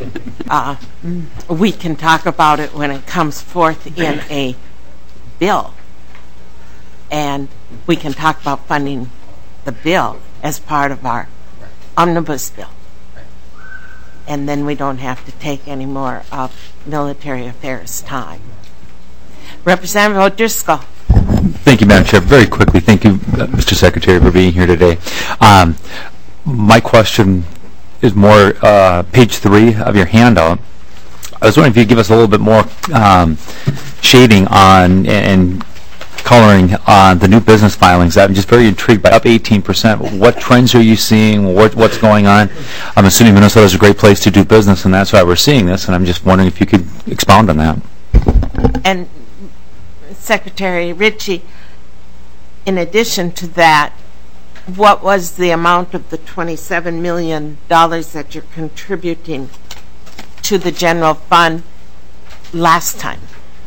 we can talk about it when it comes forth in a bill. And we can talk about funding the bill as part of our omnibus bill. And then we don't have to take any more of military affairs time. Representative O'Driscoll. Thank you, Madam Chair. Very quickly, thank you, Mr. Secretary, for being here today. My question is more page 3 of your handout. I was wondering if you could give us a little bit more shading on and coloring on the new business filings. I'm just very intrigued by up 18%. What trends are you seeing? What's going on? I'm assuming Minnesota is a great place to do business, and that's why we're seeing this, and I'm just wondering if you could expound on that. And Secretary Ritchie, in addition to that, what was the amount of the $27 million that you're contributing to the general fund last time?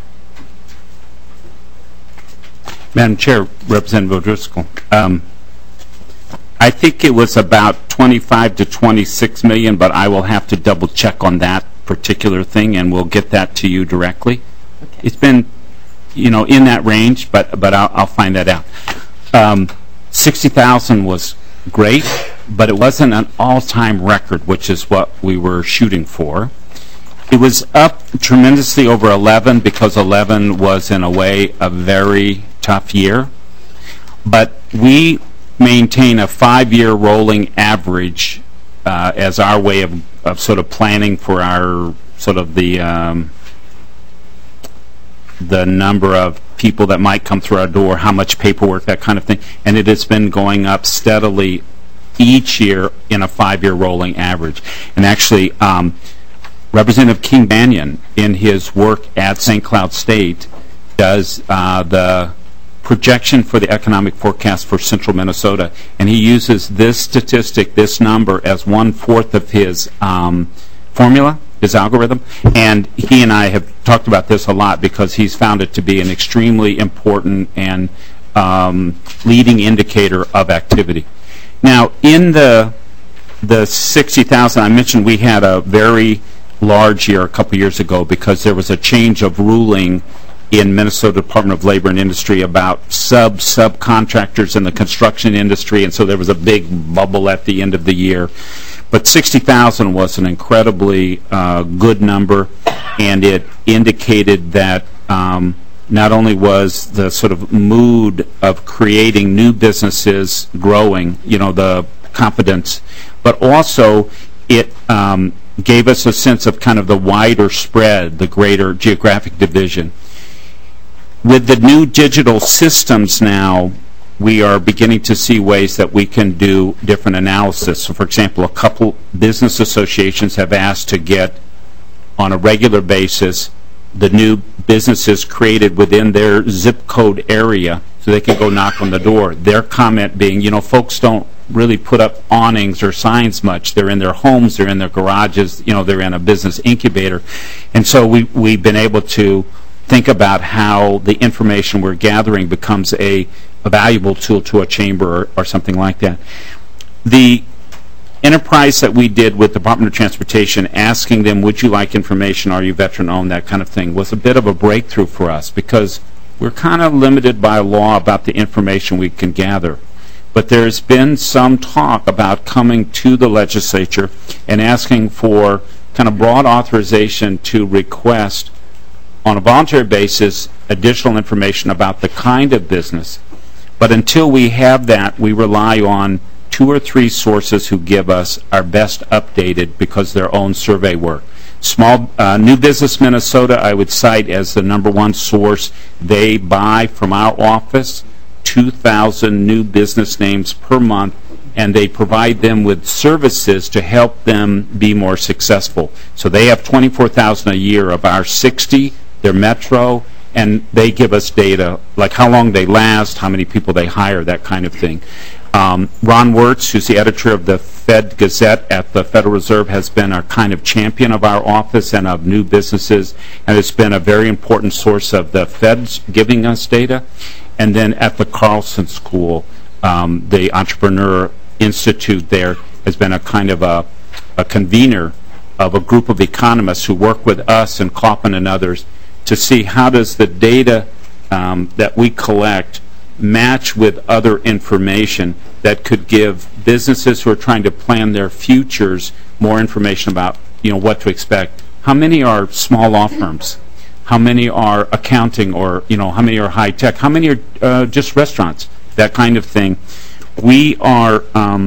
Madam Chair, Representative O'Driscoll, I think it was about 25 to 26 million, but I will have to double check on that particular thing, and we'll get that to you directly. Okay. It's been, in that range, but I'll find that out. 60,000 was great, but it wasn't an all-time record, which is what we were shooting for. It was up tremendously over 11 because 11 was, in a way, a very tough year. But we maintain a 5-year rolling average as our way of sort of planning for our sort of the number of people that might come through our door, how much paperwork, that kind of thing. And it has been going up steadily each year in a 5-year rolling average. And actually, Representative King Banyan, in his work at St. Cloud State, does the projection for the economic forecast for central Minnesota, and he uses this statistic, this number, as 1/4 of his formula, his algorithm. And he and I have talked about this a lot because he's found it to be an extremely important and leading indicator of activity. Now, in the 60,000, I mentioned we had a very large year a couple years ago because there was a change of ruling in Minnesota Department of Labor and Industry about subcontractors in the construction industry, and so there was a big bubble at the end of the year. But 60,000 was an incredibly good number, and it indicated that not only was the sort of mood of creating new businesses growing, the confidence, but also it gave us a sense of kind of the wider spread, the greater geographic division. With the new digital systems now, we are beginning to see ways that we can do different analysis. So, for example, a couple business associations have asked to get, on a regular basis, the new businesses created within their zip code area so they can go knock on the door. Their comment being, folks don't really put up awnings or signs much. They're in their homes, they're in their garages, they're in a business incubator. And so we've been able to think about how the information we're gathering becomes a valuable tool to a chamber or something like that. The enterprise that we did with the Department of Transportation, asking them, would you like information, are you veteran-owned, that kind of thing, was a bit of a breakthrough for us because we're kind of limited by law about the information we can gather. But there's been some talk about coming to the legislature and asking for kind of broad authorization to request on a voluntary basis additional information about the kind of business. But until we have that, we rely on 2 or 3 sources who give us our best updated because their own survey work. New Business Minnesota, I would cite as the number one source. They buy from our office 2,000 new business names per month, and they provide them with services to help them be more successful. So they have 24,000 a year of our 60. They're Metro, and they give us data like how long they last, how many people they hire, that kind of thing. Ron Wirtz, who's the editor of the Fed Gazette at the Federal Reserve, has been a kind of champion of our office and of new businesses, and it's been a very important source of the Fed's giving us data. And then at the Carlson School, the Entrepreneur Institute there has been a kind of a convener of a group of economists who work with us and Kauffman and others to see how does the data that we collect match with other information that could give businesses who are trying to plan their futures more information about what to expect. How many are small law firms? How many are accounting, or how many are high tech? How many are just restaurants? That kind of thing. We are,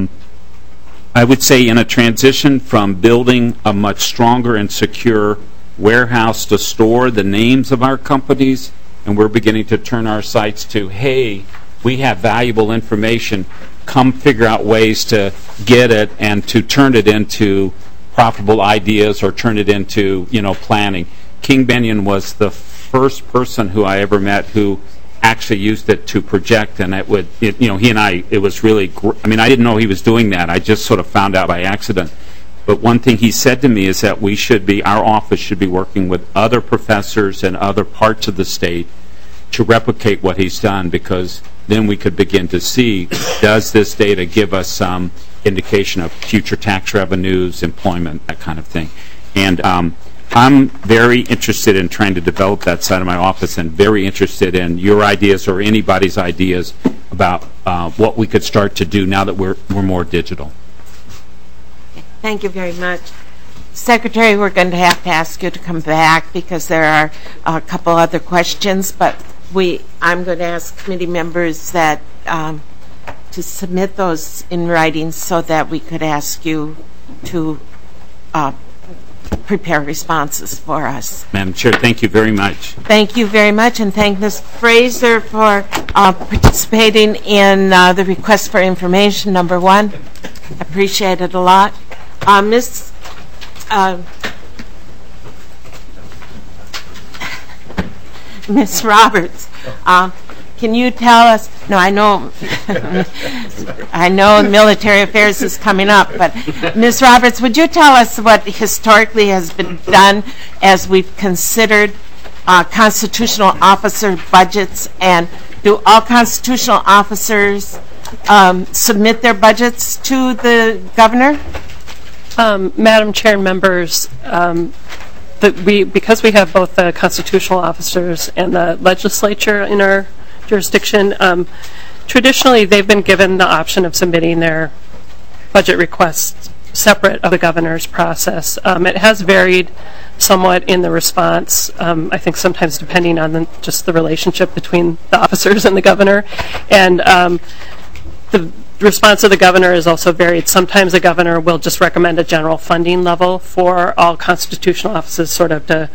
I would say, in a transition from building a much stronger and secure warehouse to store the names of our companies, and we're beginning to turn our sights to, hey, we have valuable information. Come figure out ways to get it and to turn it into profitable ideas or turn it into planning. King Benyon was the first person who I ever met who actually used it to project, and he and I, it was really, I didn't know he was doing that. I just sort of found out by accident. But one thing he said to me is that our office should be working with other professors in other parts of the state to replicate what he's done, because then we could begin to see, does this data give us some indication of future tax revenues, employment, that kind of thing. And I'm very interested in trying to develop that side of my office, and very interested in your ideas or anybody's ideas about what we could start to do now that we're more digital. Thank you very much. Secretary, we're going to have to ask you to come back because there are a couple other questions, but I'm going to ask committee members that to submit those in writing so that we could ask you to prepare responses for us. Madam Chair, thank you very much. Thank you very much, and thank Ms. Fraser for participating in the request for information number 1. Appreciate it a lot. Ms. Roberts, can you tell us, I know military affairs is coming up, but Ms. Roberts, would you tell us what historically has been done as we've considered constitutional officer budgets, and do all constitutional officers submit their budgets to the governor? Madam Chair and members, because we have both the constitutional officers and the legislature in our jurisdiction, traditionally they've been given the option of submitting their budget requests separate of the governor's process. It has varied somewhat in the response, I think sometimes depending on just the relationship between the officers and the governor. And the response of the governor is also varied. Sometimes the governor will just recommend a general funding level for all constitutional offices, sort of to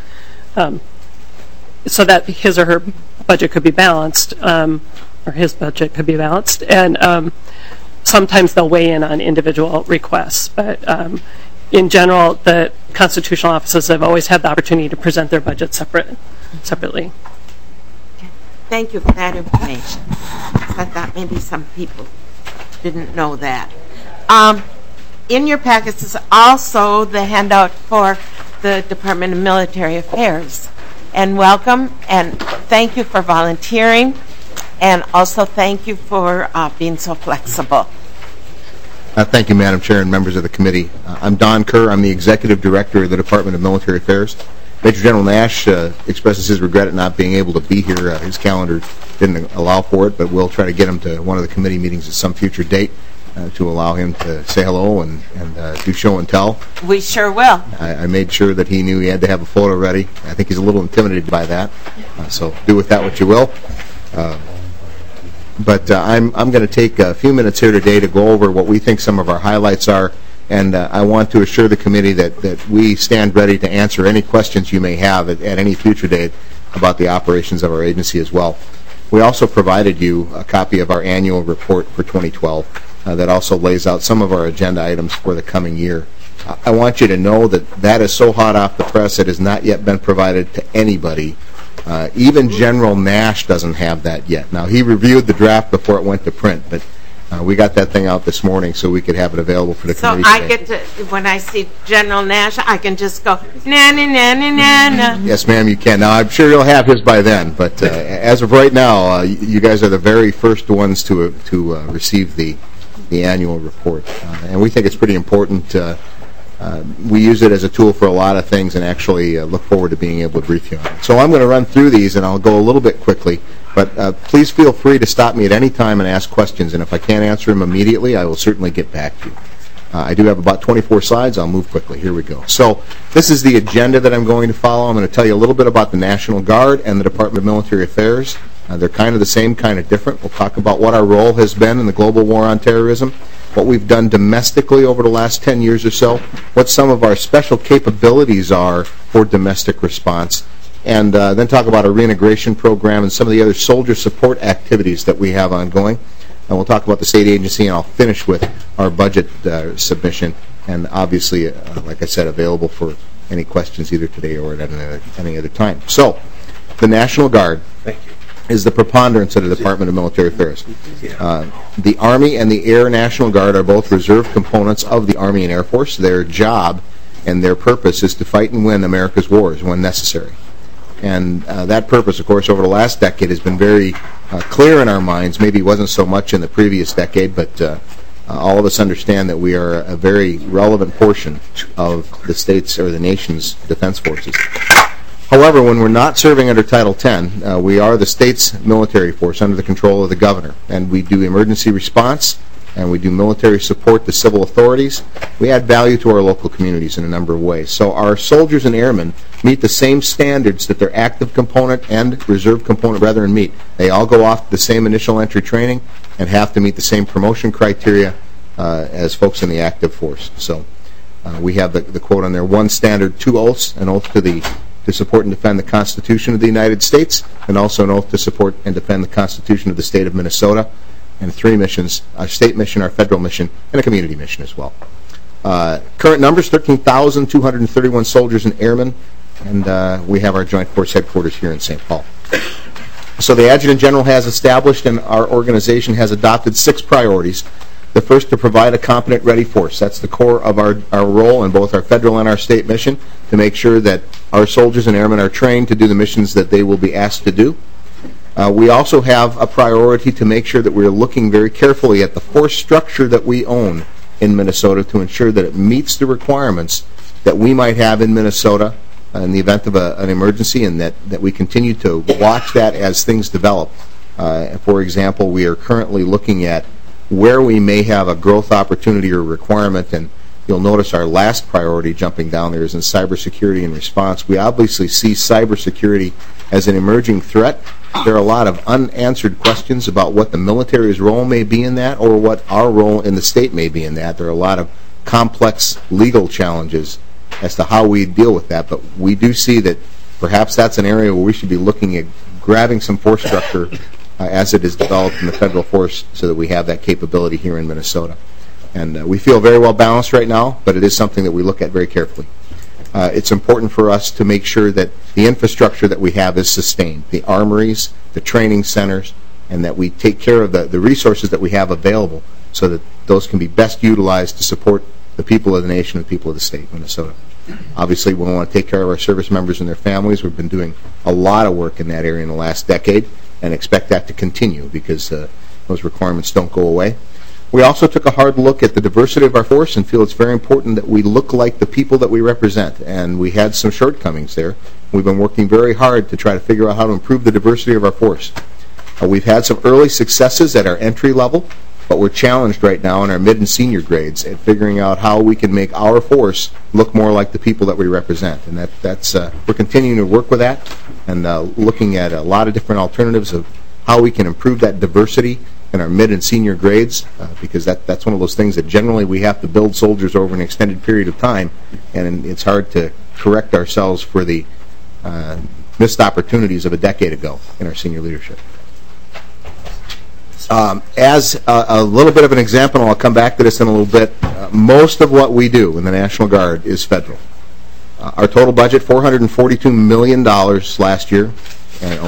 so that his or her budget could be balanced, or his budget could be balanced. And sometimes they'll weigh in on individual requests. But in general, the constitutional offices have always had the opportunity to present their budget separately. Thank you for that information. I thought maybe some people didn't know that. In your packets is also the handout for the Department of Military Affairs. And welcome, and thank you for volunteering, and also thank you for being so flexible. Thank you, Madam Chair and members of the committee. I'm Don Kerr. I'm the Executive Director of the Department of Military Affairs. Major General Nash expresses his regret at not being able to be here. His calendar didn't allow for it, but we'll try to get him to one of the committee meetings at some future date to allow him to say hello and do show and tell. We sure will. I made sure that he knew he had to have a photo ready. I think he's a little intimidated by that, so do with that what you will. But I'm going to take a few minutes here today to go over what we think some of our highlights are And I want to assure the committee that we stand ready to answer any questions you may have at any future date about the operations of our agency as well. We also provided you a copy of our annual report for 2012 that also lays out some of our agenda items for the coming year. I want you to know that is so hot off the press it has not yet been provided to anybody. Even General Nash doesn't have that yet. Now, he reviewed the draft before it went to print, but we got that thing out this morning so we could have it available for the committee. So I get to, when I see General Nash, I can just go, na na na na na na. Yes, ma'am, you can. Now, I'm sure you'll have his by then, but as of right now, you guys are the very first ones to receive the annual report. And we think it's pretty important. We use it as a tool for a lot of things and actually look forward to being able to brief you on it. So I'm going to run through these, and I'll go a little bit quickly. But please feel free to stop me at any time and ask questions. And if I can't answer them immediately, I will certainly get back to you. I do have about 24 slides. I'll move quickly. Here we go. So this is the agenda that I'm going to follow. I'm going to tell you a little bit about the National Guard and the Department of Military Affairs. They're kind of the same, kind of different. We'll talk about what our role has been in the global war on terrorism, what we've done domestically over the last 10 years or so, what some of our special capabilities are for domestic response, and then talk about our reintegration program and some of the other soldier support activities that we have ongoing. And we'll talk about the state agency, and I'll finish with our budget submission, and obviously, like I said, available for any questions either today or at any other time. So, the National Guard is the preponderance of the Department of Military Affairs. The Army and the Air National Guard are both reserve components of the Army and Air Force. Their job and their purpose is to fight and win America's wars when necessary. And that purpose, of course, over the last decade has been very clear in our minds. Maybe it wasn't so much in the previous decade, but all of us understand that we are a very relevant portion of the state's or the nation's defense forces. However, when we're not serving under Title X, we are the state's military force under the control of the governor, and we do emergency response, and we do military support to civil authorities. We add value to our local communities in a number of ways. So our soldiers and airmen meet the same standards that their active component and reserve component brethren meet. They all go off to the same initial entry training and have to meet the same promotion criteria as folks in the active force. So we have the quote on there, 1 standard, 2 oaths, an oath to support and defend the Constitution of the United States, and also an oath to support and defend the Constitution of the state of Minnesota, and 3 missions, our state mission, our federal mission, and a community mission as well. Current numbers, 13,231 soldiers and airmen, and we have our Joint Force headquarters here in St. Paul. So the Adjutant General has established and our organization has adopted 6 priorities. The first, to provide a competent, ready force. That's the core of our role in both our federal and our state mission, to make sure that our soldiers and airmen are trained to do the missions that they will be asked to do. We also have a priority to make sure that we're looking very carefully at the force structure that we own in Minnesota to ensure that it meets the requirements that we might have in Minnesota in the event of an emergency, and that we continue to watch that as things develop. For example, we are currently looking at where we may have a growth opportunity or requirement, and you'll notice our last priority jumping down there is in cybersecurity and response. We obviously see cybersecurity as an emerging threat. There are a lot of unanswered questions about what the military's role may be in that, or what our role in the state may be in that. There are a lot of complex legal challenges as to how we deal with that, but we do see that perhaps that's an area where we should be looking at grabbing some force structure as it is developed in the federal force, so that we have that capability here in Minnesota. And we feel very well balanced right now, but it is something that we look at very carefully. It's important for us to make sure that the infrastructure that we have is sustained, the armories, the training centers, and that we take care of the resources that we have available so that those can be best utilized to support the people of the nation and the people of the state of Minnesota. Obviously, we want to take care of our service members and their families. We've been doing a lot of work in that area in the last decade, and expect that to continue because those requirements don't go away. We also took a hard look at the diversity of our force and feel it's very important that we look like the people that we represent, and we had some shortcomings there. We've been working very hard to try to figure out how to improve the diversity of our force. We've had some early successes at our entry level, but we're challenged right now in our mid and senior grades at figuring out how we can make our force look more like the people that we represent. And that's we're continuing to work with that, and looking at a lot of different alternatives of how we can improve that diversity in our mid and senior grades, because that's one of those things that generally we have to build soldiers over an extended period of time, and it's hard to correct ourselves for the missed opportunities of a decade ago in our senior leadership. As a little bit of an example, and I'll come back to this in a little bit, most of what we do in the National Guard is federal. Our total budget, $442 million last year, and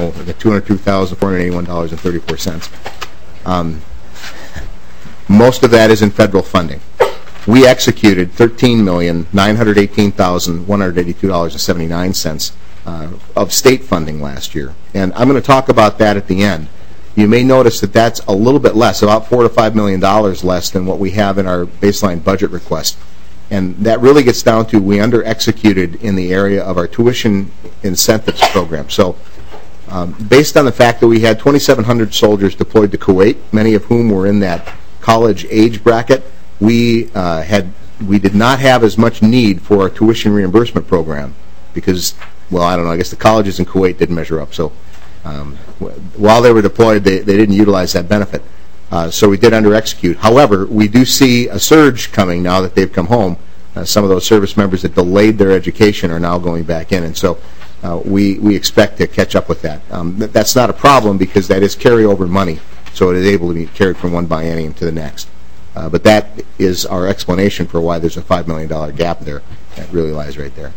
$202,481.34. Most of that is in federal funding. We executed $13,918,182.79 of state funding last year, and I'm going to talk about that at the end. You may notice that that's a little bit less, about $4 to $5 million less than what we have in our baseline budget request. And that really gets down to we under-executed in the area of our tuition incentives program. So based on the fact that we had 2,700 soldiers deployed to Kuwait, many of whom were in that college age bracket, we did not have as much need for our tuition reimbursement program because, well, I don't know, I guess the colleges in Kuwait didn't measure up. So while they were deployed, they didn't utilize that benefit. So we did under-execute. However, we do see a surge coming now that they've come home. Some of those service members that delayed their education are now going back in, and so we expect to catch up with that. That's not a problem because that is carryover money, so it is able to be carried from one biennium to the next. But that is our explanation for why there's a $5 million gap there. That really lies right there.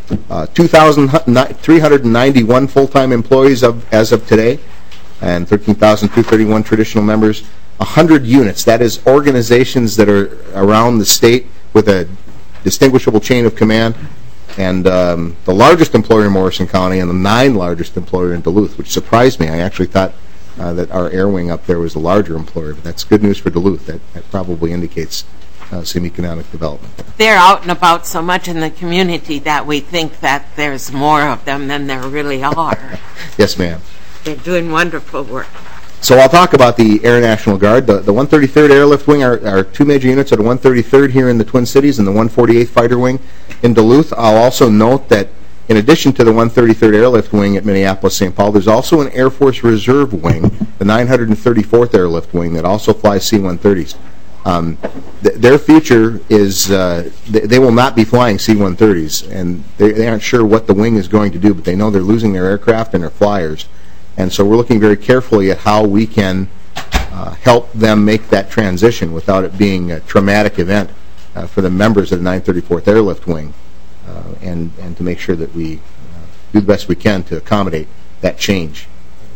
2,391 full-time employees as of today, and 13,231 traditional members. 100 units, that is organizations that are around the state with a distinguishable chain of command, and the largest employer in Morrison County and the 9th largest employer in Duluth, which surprised me. I actually thought that our air wing up there was the larger employer, but that's good news for Duluth. That probably indicates some economic development. They're out and about so much in the community that we think that there's more of them than there really are. Yes, ma'am. They're doing wonderful work. So I'll talk about the Air National Guard. The 133rd Airlift Wing, our two major units are the 133rd here in the Twin Cities and the 148th Fighter Wing in Duluth. I'll also note that in addition to the 133rd Airlift Wing at Minneapolis-St. Paul, there's also an Air Force Reserve Wing, the 934th Airlift Wing, that also flies C-130s. Their future is they will not be flying C-130s, and they aren't sure what the wing is going to do, but they know they're losing their aircraft and their flyers. And so we're looking very carefully at how we can help them make that transition without it being a traumatic event for the members of the 934th Airlift Wing, and to make sure that we do the best we can to accommodate that change.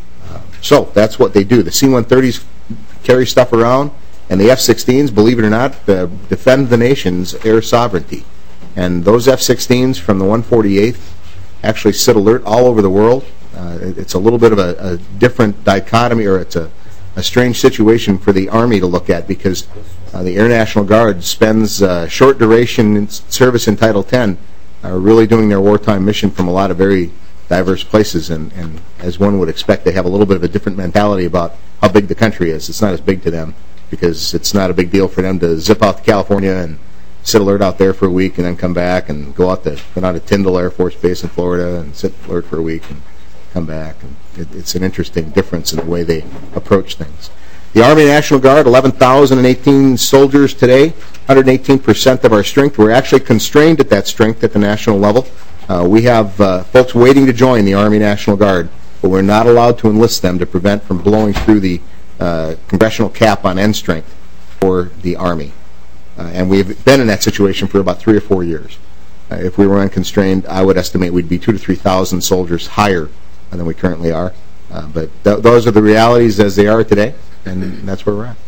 So that's what they do. The C-130s carry stuff around, and the F-16s, believe it or not, defend the nation's air sovereignty. And those F-16s from the 148th actually sit alert all over the world. It's a little bit of a different dichotomy, or it's a strange situation for the Army to look at, because the Air National Guard spends short duration service in Title X really doing their wartime mission from a lot of very diverse places, and as one would expect, they have a little bit of a different mentality about how big the country is. It's not as big to them, because it's not a big deal for them to zip out to California and sit alert out there for a week and then come back and go out to Tyndall Air Force Base in Florida and sit alert for a week and come back. And it's an interesting difference in the way they approach things. The Army National Guard, 11,018 soldiers today, 118% of our strength. We're actually constrained at that strength at the national level. We have folks waiting to join the Army National Guard, but we're not allowed to enlist them to prevent from blowing through the congressional cap on end strength for the Army. And we've been in that situation for about 3 or 4 years. If we were unconstrained, I would estimate we'd be 2,000 to 3,000 soldiers higher than we currently are. But those are the realities as they are today, and that's where we're at.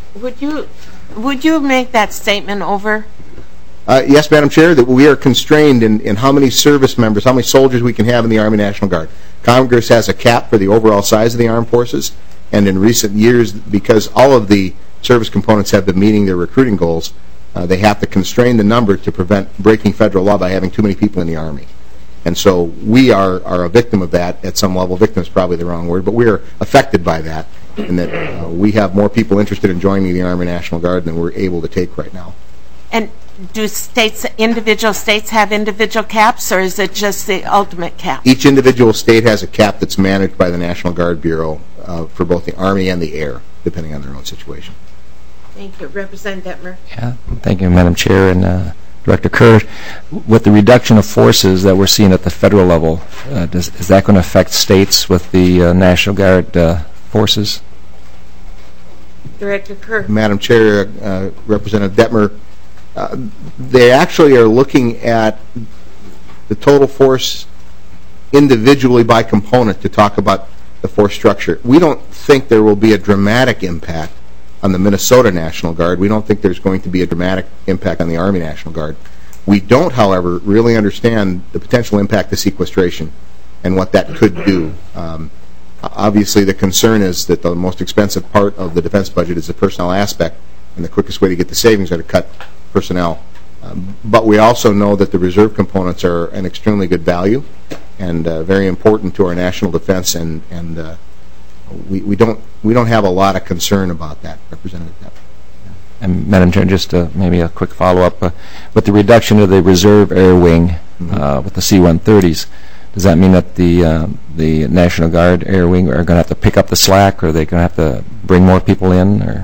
Would you make that statement over? Yes, Madam Chair, that we are constrained in how many service members, how many soldiers we can have in the Army National Guard. Congress has a cap for the overall size of the armed forces, and in recent years, because all of the service components have been meeting their recruiting goals, they have to constrain the number to prevent breaking federal law by having too many people in the Army. And so we are a victim of that at some level. Victim is probably the wrong word, but we are affected by that, in that we have more people interested in joining the Army National Guard than we're able to take right now. And do individual states have individual caps, or is it just the ultimate cap? Each individual state has a cap that's managed by the National Guard Bureau for both the Army and the Air. depending on their own situation. Thank you. Representative Detmer. Yeah, thank you, Madam Chair and Director Kerr. With the reduction of forces that we're seeing at the federal level, is that going to affect states with the National Guard forces? Director Kerr. Madam Chair, Representative Detmer, they actually are looking at the total force individually by component to talk about the force structure. We don't think there will be a dramatic impact on the Minnesota National Guard. We don't think there's going to be a dramatic impact on the Army National Guard. We don't, however, really understand the potential impact of sequestration and what that could do. Obviously, the concern is that the most expensive part of the defense budget is the personnel aspect, and the quickest way to get the savings are to cut personnel. But we also know that the reserve components are an extremely good value and very important to our national defense, and we don't have a lot of concern about that, Representative Depp. And Madam Chair, just maybe a quick follow-up. With the reduction of the reserve air wing with the C-130s, does that mean that the National Guard air wing are going to have to pick up the slack, or are they going to have to bring more people in? Or?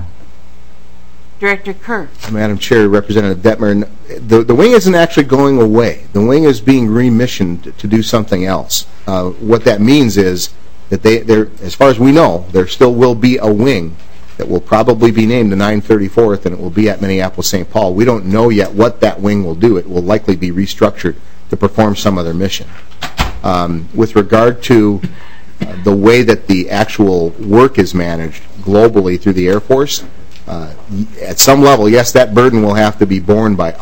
Director Kerr. Madam Chair, Representative Detmer, the wing isn't actually going away. The wing is being remissioned to do something else. What that means is that as far as we know, there still will be a wing that will probably be named the 934th, and it will be at Minneapolis-St. Paul. We don't know yet what that wing will do. It will likely be restructured to perform some other mission. With regard to the way that the actual work is managed globally through the Air Force, at some level, yes, that burden will have to be borne by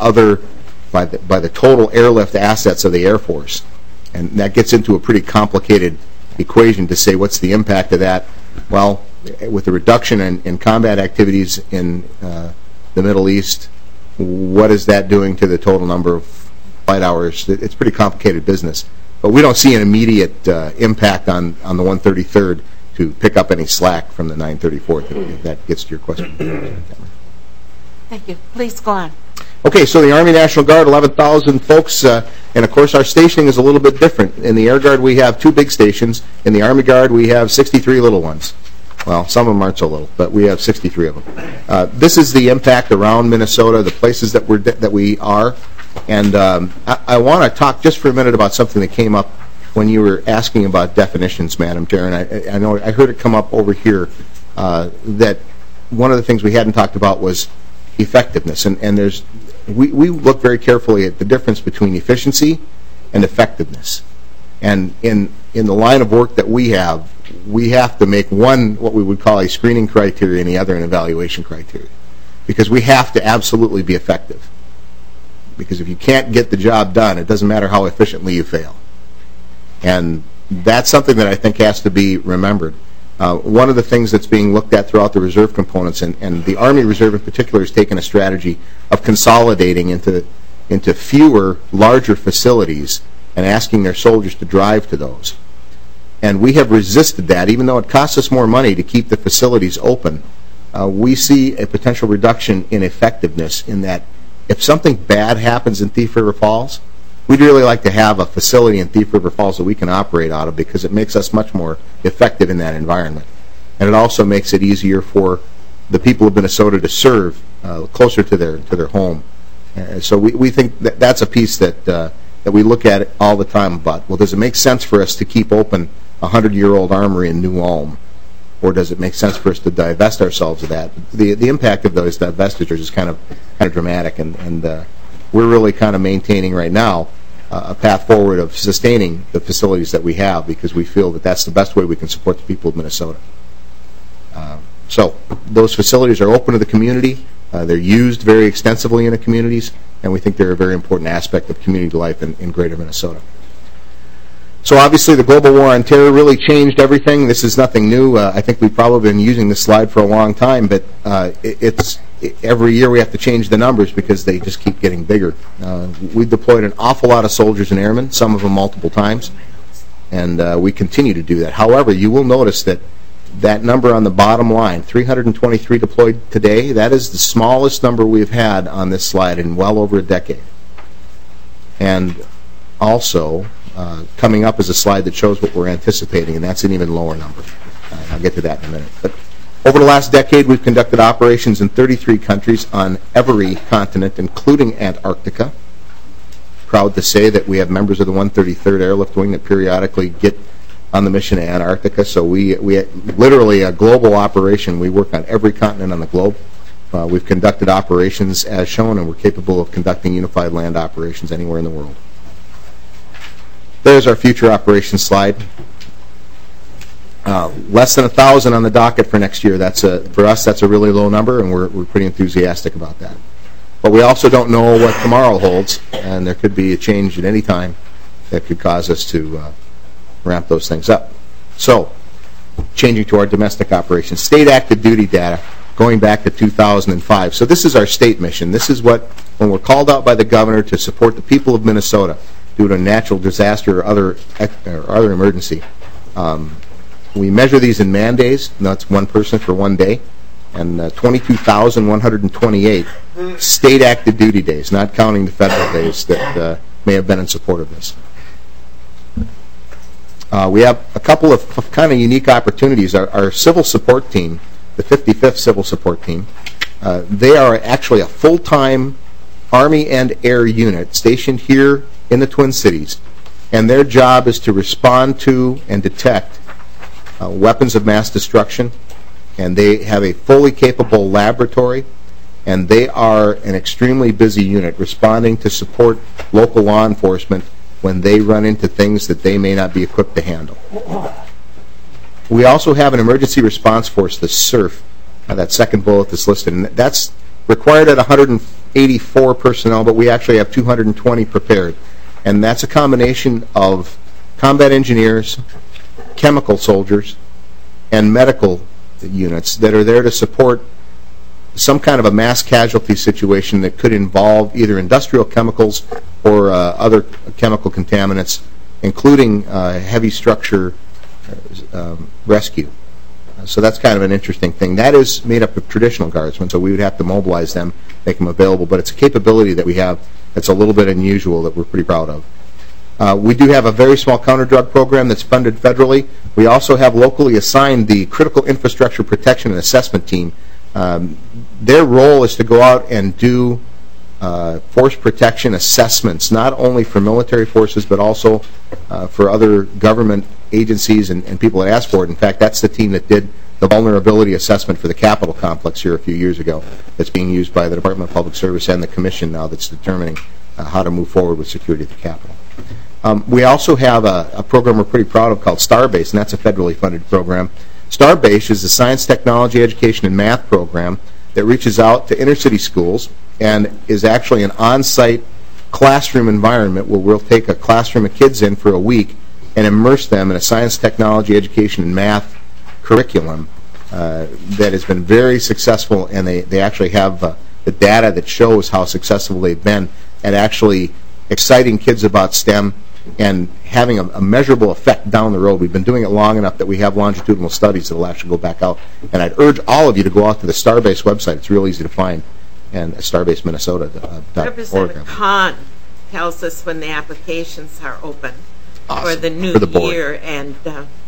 the total airlift assets of the Air Force. And that gets into a pretty complicated equation to say what's the impact of that. Well, with the reduction in combat activities in the Middle East, what is that doing to the total number of flight hours? It's pretty complicated business. But we don't see an immediate impact on the 133rd to pick up any slack from the 934th, if that gets to your question. Thank you. Please go on. Okay, so the Army National Guard, 11,000 folks, and of course our stationing is a little bit different. In the Air Guard we have 2 big stations. In the Army Guard we have 63 little ones. Well, some of them aren't so little, but we have 63 of them. This is the impact around Minnesota, the places that we are. And I want to talk just for a minute about something that came up when you were asking about definitions, Madam Chair. And I know I heard it come up over here that one of the things we hadn't talked about was effectiveness. And we look very carefully at the difference between efficiency and effectiveness. And in the line of work that we have to make one what we would call a screening criteria and the other an evaluation criteria. Because we have to absolutely be effective. Because if you can't get the job done, it doesn't matter how efficiently you fail. And that's something that I think has to be remembered. One of the things that's being looked at throughout the reserve components, and the Army Reserve in particular has taken a strategy of consolidating into fewer, larger facilities and asking their soldiers to drive to those. And we have resisted that, even though it costs us more money to keep the facilities open. We see a potential reduction in effectiveness in that if something bad happens in Thief River Falls, we'd really like to have a facility in Thief River Falls that we can operate out of because it makes us much more effective in that environment. And it also makes it easier for the people of Minnesota to serve closer to their home. So we think that that's a piece that we look at all the time about, well, does it make sense for us to keep open a 100-year-old armory in New Ulm? Or does it make sense for us to divest ourselves of that? The impact of those divestitures is kind of dramatic, and we're really kind of maintaining right now a path forward of sustaining the facilities that we have because we feel that that's the best way we can support the people of Minnesota. So those facilities are open to the community. They're used very extensively in the communities, and we think they're a very important aspect of community life in greater Minnesota. So obviously the global war on terror really changed everything. This is nothing new. I think we've probably been using this slide for a long time, but every year we have to change the numbers because they just keep getting bigger. We've deployed an awful lot of soldiers and airmen, some of them multiple times, and we continue to do that. However, you will notice that number on the bottom line, 323 deployed today, that is the smallest number we've had on this slide in well over a decade. And also, coming up is a slide that shows what we're anticipating, and that's an even lower number. I'll get to that in a minute. But Over the last decade, we've conducted operations in 33 countries on every continent, including Antarctica. Proud to say that we have members of the 133rd Airlift Wing that periodically get on the mission to Antarctica. So we literally a global operation. We work on every continent on the globe. We've conducted operations as shown, and we're capable of conducting unified land operations anywhere in the world. There's our future operations slide. Less than 1,000 on the docket for next year. For us, that's a really low number, and we're pretty enthusiastic about that. But we also don't know what tomorrow holds, and there could be a change at any time that could cause us to ramp those things up. So, changing to our domestic operations. State active duty data going back to 2005. So this is our state mission. This is what, when we're called out by the governor to support the people of Minnesota due to a natural disaster or other emergency, we measure these in man days. That's one person for 1 day. And 22,128 state active duty days, not counting the federal days that may have been in support of this. We have a couple of kind of unique opportunities. Our civil support team, the 55th Civil Support Team, they are actually a full-time Army and Air unit stationed here in the Twin Cities, and their job is to respond to and detect weapons of mass destruction, and they have a fully capable laboratory, and they are an extremely busy unit responding to support local law enforcement when they run into things that they may not be equipped to handle. We also have an emergency response force, the SURF, that second bullet that's listed, and that's required at 184 personnel, but we actually have 220 prepared. And that's a combination of combat engineers, chemical soldiers, and medical units that are there to support some kind of a mass casualty situation that could involve either industrial chemicals or other chemical contaminants, including heavy structure rescue. So that's kind of an interesting thing. That is made up of traditional guardsmen, so we would have to mobilize them, make them available, but it's a capability that we have that's a little bit unusual that we're pretty proud of. We do have a very small counter-drug program that's funded federally. We also have locally assigned the Critical Infrastructure Protection and Assessment Team. Their role is to go out and do force protection assessments, not only for military forces, but also for other government agencies and people that ask for it. In fact, that's the team that did the vulnerability assessment for the Capitol complex here a few years ago that's being used by the Department of Public Service and the Commission now that's determining how to move forward with security at the Capitol. We also have a program we're pretty proud of called Starbase, and that's a federally funded program. Starbase is a science, technology, education, and math program that reaches out to inner city schools and is actually an on-site classroom environment where we'll take a classroom of kids in for a week and immerse them in a science, technology, education, and math curriculum that has been very successful, and they actually have the data that shows how successful they've been at actually exciting kids about STEM and having a measurable effect down the road. We've been doing it long enough that we have longitudinal studies that will actually go back out. And I'd urge all of you to go out to the Starbase website. It's real easy to find, and starbaseminnesota.org. Representative Hahn tells us when the applications are open for the new year, and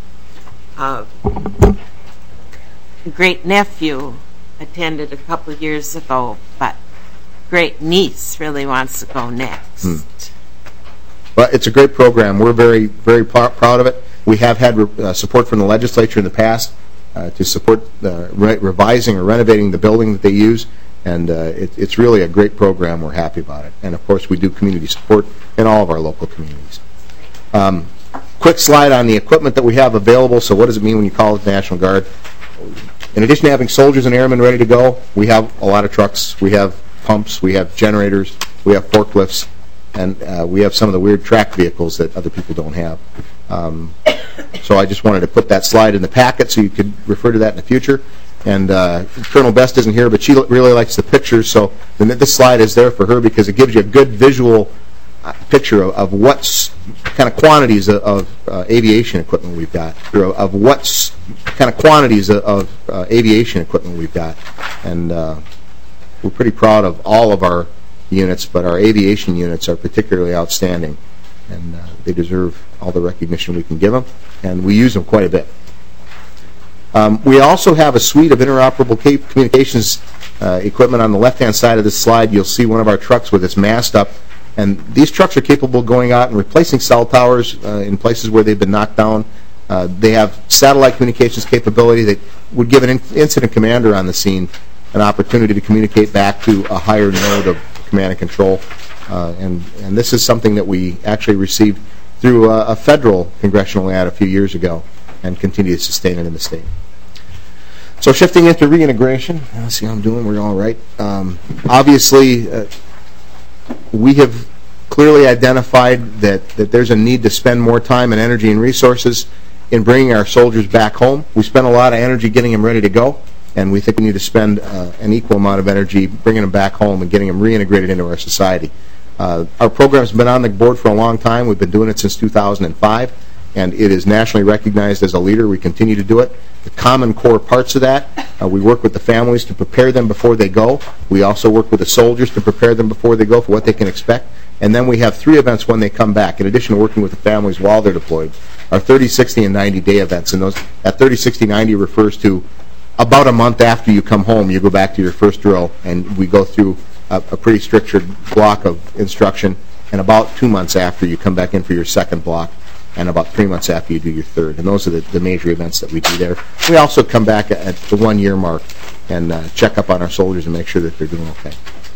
great nephew attended a couple of years ago, but great niece really wants to go next. Well, it's a great program. We're very, very proud of it. We have had support from the legislature in the past to support revising or renovating the building that they use, and it's really a great program. We're happy about it. And, of course, we do community support in all of our local communities. Quick slide on the equipment that we have available. So what does it mean when you call it the National Guard? In addition to having soldiers and airmen ready to go, we have a lot of trucks. We have pumps. We have generators. We have forklifts. And we have some of the weird track vehicles that other people don't have. So I just wanted to put that slide in the packet so you could refer to that in the future. And Colonel Best isn't here, but she really likes the pictures. So this slide is there for her because it gives you a good visual picture of what kind of quantities of aviation equipment we've got, of what kind of quantities of aviation equipment we've got. And we're pretty proud of all of our units, but our aviation units are particularly outstanding, and they deserve all the recognition we can give them, and we use them quite a bit. We also have a suite of interoperable communications equipment. On the left-hand side of this slide, you'll see one of our trucks with its mast up. And these trucks are capable of going out and replacing cell towers in places where they've been knocked down. They have satellite communications capability that would give an incident commander on the scene an opportunity to communicate back to a higher node of command and control. And this is something that we actually received through a federal congressional ad a few years ago and continue to sustain it in the state. So shifting into reintegration, let's see how I'm doing. We're all right. Obviously, we have clearly identified that there's a need to spend more time and energy and resources in bringing our soldiers back home. We spend a lot of energy getting them ready to go, and we think we need to spend an equal amount of energy bringing them back home and getting them reintegrated into our society. Our program's been on the board for a long time. We've been doing it since 2005, and it is nationally recognized as a leader. We continue to do it. The common core parts of that, we work with the families to prepare them before they go. We also work with the soldiers to prepare them before they go for what they can expect. And then we have 3 events when they come back, in addition to working with the families while they're deployed. Our 30, 60, and 90-day events. And that 30, 60, 90 refers to about a month after you come home, you go back to your first drill, and we go through a pretty structured block of instruction, and about 2 months after you come back in for your second block, and about 3 months after you do your third. And those are the major events that we do there. We also come back at the 1-year mark and check up on our soldiers and make sure that they're doing okay.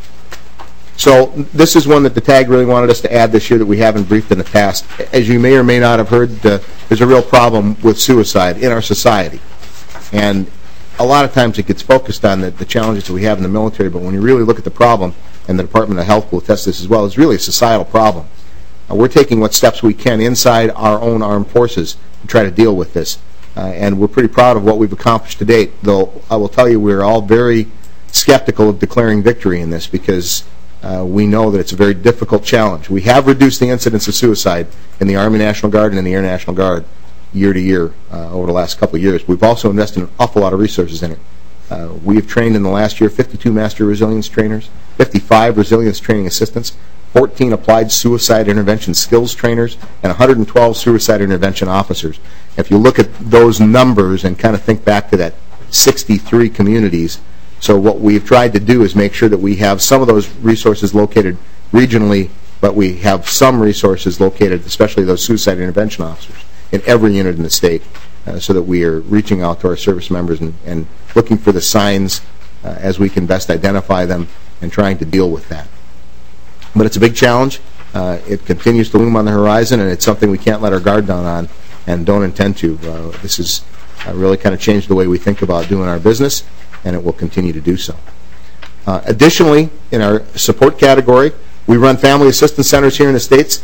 So this is one that the TAG really wanted us to add this year that we haven't briefed in the past. As you may or may not have heard, there's a real problem with suicide in our society. And a lot of times it gets focused on the challenges that we have in the military, but when you really look at the problem, and the Department of Health will attest this as well, it's really a societal problem. We're taking what steps we can inside our own armed forces to try to deal with this. And we're pretty proud of what we've accomplished to date, though I will tell you we're all very skeptical of declaring victory in this because we know that it's a very difficult challenge. We have reduced the incidence of suicide in the Army National Guard and in the Air National Guard year to year over the last couple of years. We've also invested an awful lot of resources in it. We've trained in the last year 52 Master Resilience Trainers, 55 Resilience Training Assistants, 14 Applied Suicide Intervention Skills Trainers, and 112 Suicide Intervention Officers. If you look at those numbers and kind of think back to that 63 communities, so what we've tried to do is make sure that we have some of those resources located regionally, but we have some resources located, especially those suicide intervention officers, in every unit in the state, so that we are reaching out to our service members and looking for the signs as we can best identify them and trying to deal with that. But it's a big challenge. It continues to loom on the horizon, and it's something we can't let our guard down on and don't intend to. This has really kind of changed the way we think about doing our business, and it will continue to do so. Additionally, in our support category, we run family assistance centers here in the States,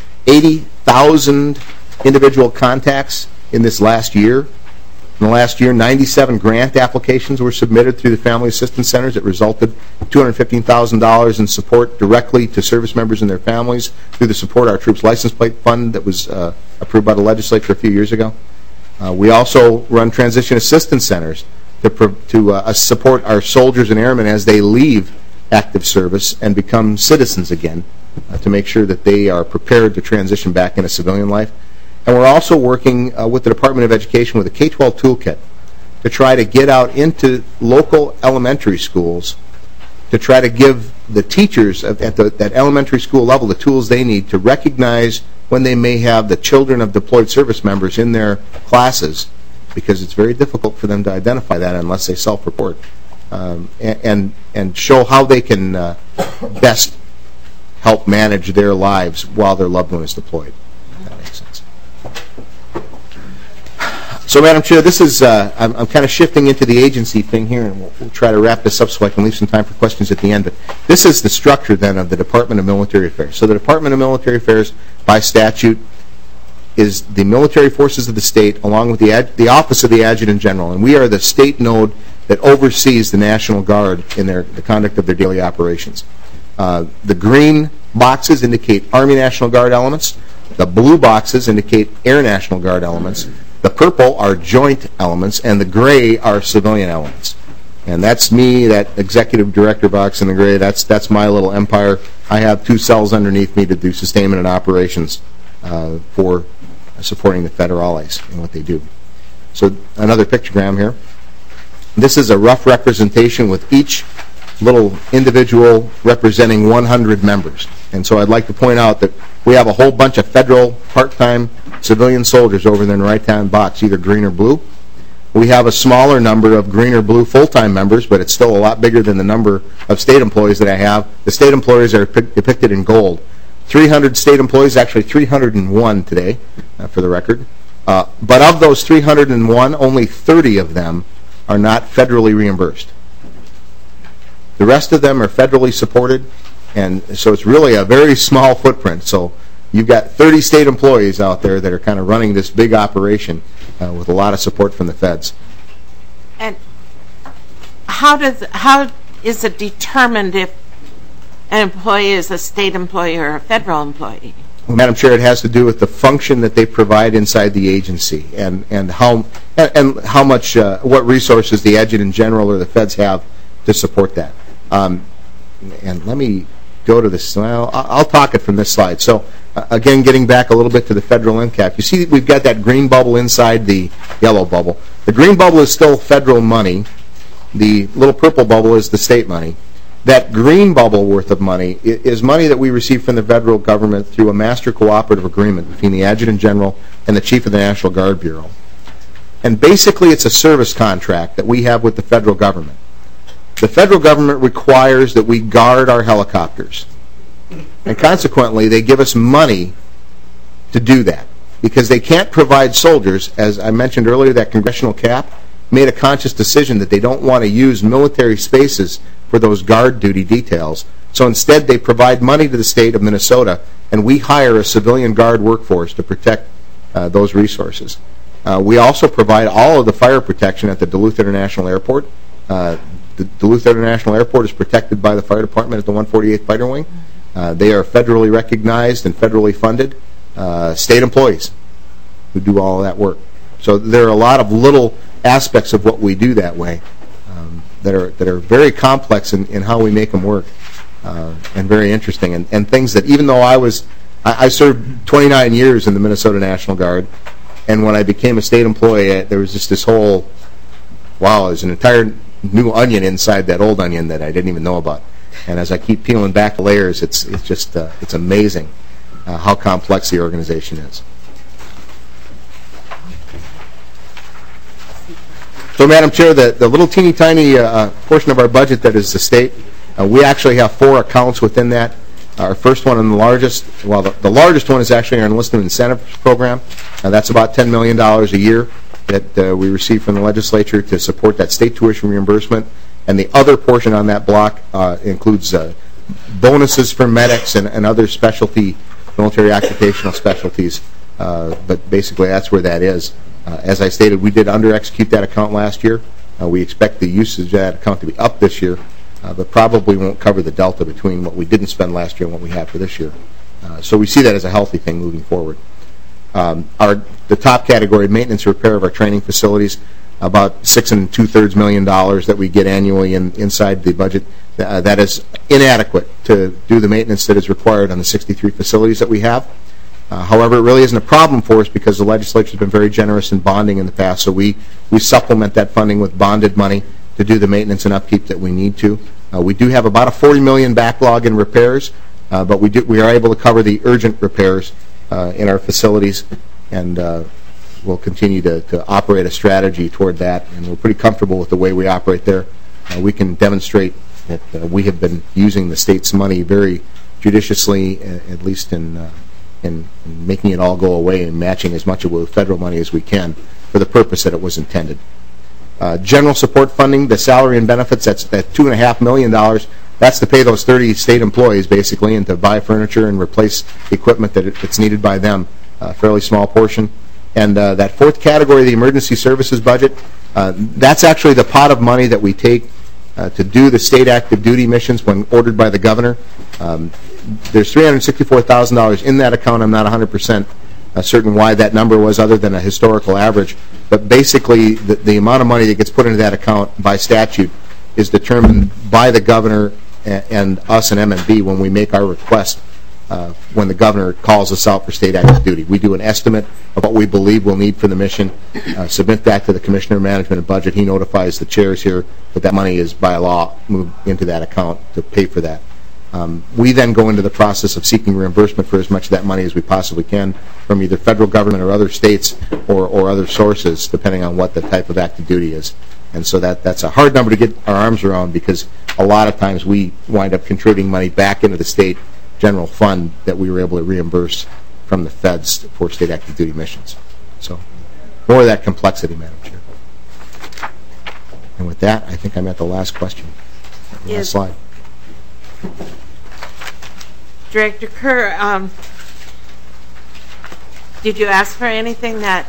80,000 individual contacts in this last year. In the last year, 97 grant applications were submitted through the Family Assistance Centers. It resulted in $215,000 in support directly to service members and their families through the Support Our Troops License Plate Fund that was approved by the legislature a few years ago. We also run transition assistance centers to support our soldiers and airmen as they leave active service and become citizens again, to make sure that they are prepared to transition back into civilian life. And we're also working with the Department of Education with a K-12 toolkit to try to get out into local elementary schools to try to give the teachers at that elementary school level the tools they need to recognize when they may have the children of deployed service members in their classes, because it's very difficult for them to identify that unless they self-report, and show how they can best help manage their lives while their loved one is deployed. If that makes sense. So, Madam Chair, this is I'm kind of shifting into the agency thing here, and we'll try to wrap this up so I can leave some time for questions at the end. But this is the structure, then, of the Department of Military Affairs. So the Department of Military Affairs, by statute, is the military forces of the state, along with the Office of the Adjutant General. And we are the state node that oversees the National Guard in the conduct of their daily operations. The green boxes indicate Army National Guard elements. The blue boxes indicate Air National Guard elements. The purple are joint elements, and the gray are civilian elements. And that's me, that executive director box in the gray. That's my little empire. I have 2 cells underneath me to do sustainment and operations for supporting the federales and what they do. So another pictogram here. This is a rough representation with each little individual representing 100 members. And so I'd like to point out that we have a whole bunch of federal part-time civilian soldiers over there in the right-hand box, either green or blue. We have a smaller number of green or blue full-time members, but it's still a lot bigger than the number of state employees that I have. The state employees are depicted in gold. 300 state employees, actually 301 today, for the record. But of those 301, only 30 of them are not federally reimbursed. The rest of them are federally supported, and so it's really a very small footprint. So you've got 30 state employees out there that are kind of running this big operation with a lot of support from the feds. And how is it determined if an employee is a state employee or a federal employee? Well, Madam Chair, it has to do with the function that they provide inside the agency and how much what resources the adjutant general or the feds have to support that. And let me go to this. Well, I'll talk it from this slide. So, again, getting back a little bit to the federal NCAP, you see we've got that green bubble inside the yellow bubble. The green bubble is still federal money. The little purple bubble is the state money. That green bubble worth of money is money that we receive from the federal government through a master cooperative agreement between the Adjutant General and the Chief of the National Guard Bureau. And basically it's a service contract that we have with the federal government. The federal government requires that we guard our helicopters. And consequently, they give us money to do that because they can't provide soldiers. As I mentioned earlier, that congressional cap made a conscious decision that they don't want to use military spaces for those guard duty details. So instead, they provide money to the state of Minnesota, and we hire a civilian guard workforce to protect those resources. We also provide all of the fire protection at the Duluth International Airport. The Duluth International Airport is protected by the fire department at the 148th Fighter Wing. They are federally recognized and federally funded state employees who do all of that work. So there are a lot of little aspects of what we do that way that are very complex in how we make them work and very interesting and things that even though I served 29 years in the Minnesota National Guard, and when I became a state employee there was just this whole there's an entire new onion inside that old onion that I didn't even know about. And as I keep peeling back the layers, it's just it's amazing how complex the organization is. So, Madam Chair, the little teeny tiny portion of our budget that is the state, we actually have 4 accounts within that. Our first one and the largest, the largest one is actually our enlistment incentive program. That's about $10 million a year that we receive from the legislature to support that state tuition reimbursement. And the other portion on that block includes bonuses for medics and other specialty, military occupational specialties. But basically that's where that is. As I stated, we did under-execute that account last year. We expect the usage of that account to be up this year, but probably won't cover the delta between what we didn't spend last year and what we have for this year. So we see that as a healthy thing moving forward. The top category, maintenance and repair of our training facilities, about $6 2/3 million that we get annually inside the budget. That is inadequate to do the maintenance that is required on the 63 facilities that we have. However, it really isn't a problem for us because the legislature has been very generous in bonding in the past, so we supplement that funding with bonded money to do the maintenance and upkeep that we need to. We do have about a $40 million backlog in repairs, but we are able to cover the urgent repairs in our facilities, and we'll continue to operate a strategy toward that, and we're pretty comfortable with the way we operate there. We can demonstrate that we have been using the state's money very judiciously, at least in making it all go away and matching as much of it with federal money as we can for the purpose that it was intended. General support funding, the salary and benefits, that's $2.5 million. That's to pay those 30 state employees, basically, and to buy furniture and replace equipment that's needed by them, a fairly small portion. And that fourth category, the emergency services budget, that's actually the pot of money that we take to do the state active duty missions when ordered by the governor. There's $364,000 in that account. I'm not 100% certain why that number was other than a historical average. But basically, the amount of money that gets put into that account by statute is determined by the governor and us and MNB when we make our request when the governor calls us out for state active duty. We do an estimate of what we believe we'll need for the mission, submit that to the Commissioner of Management and Budget. He notifies the chairs here that that money is by law moved into that account to pay for that. We then go into the process of seeking reimbursement for as much of that money as we possibly can from either federal government or other states or other sources, depending on what the type of active duty is. And so that's a hard number to get our arms around, because a lot of times we wind up contributing money back into the state general fund that we were able to reimburse from the feds for state active duty missions. So more of that complexity, Madam Chair. And with that, I think I'm at the last question. Last slide. Director Kerr, did you ask for anything that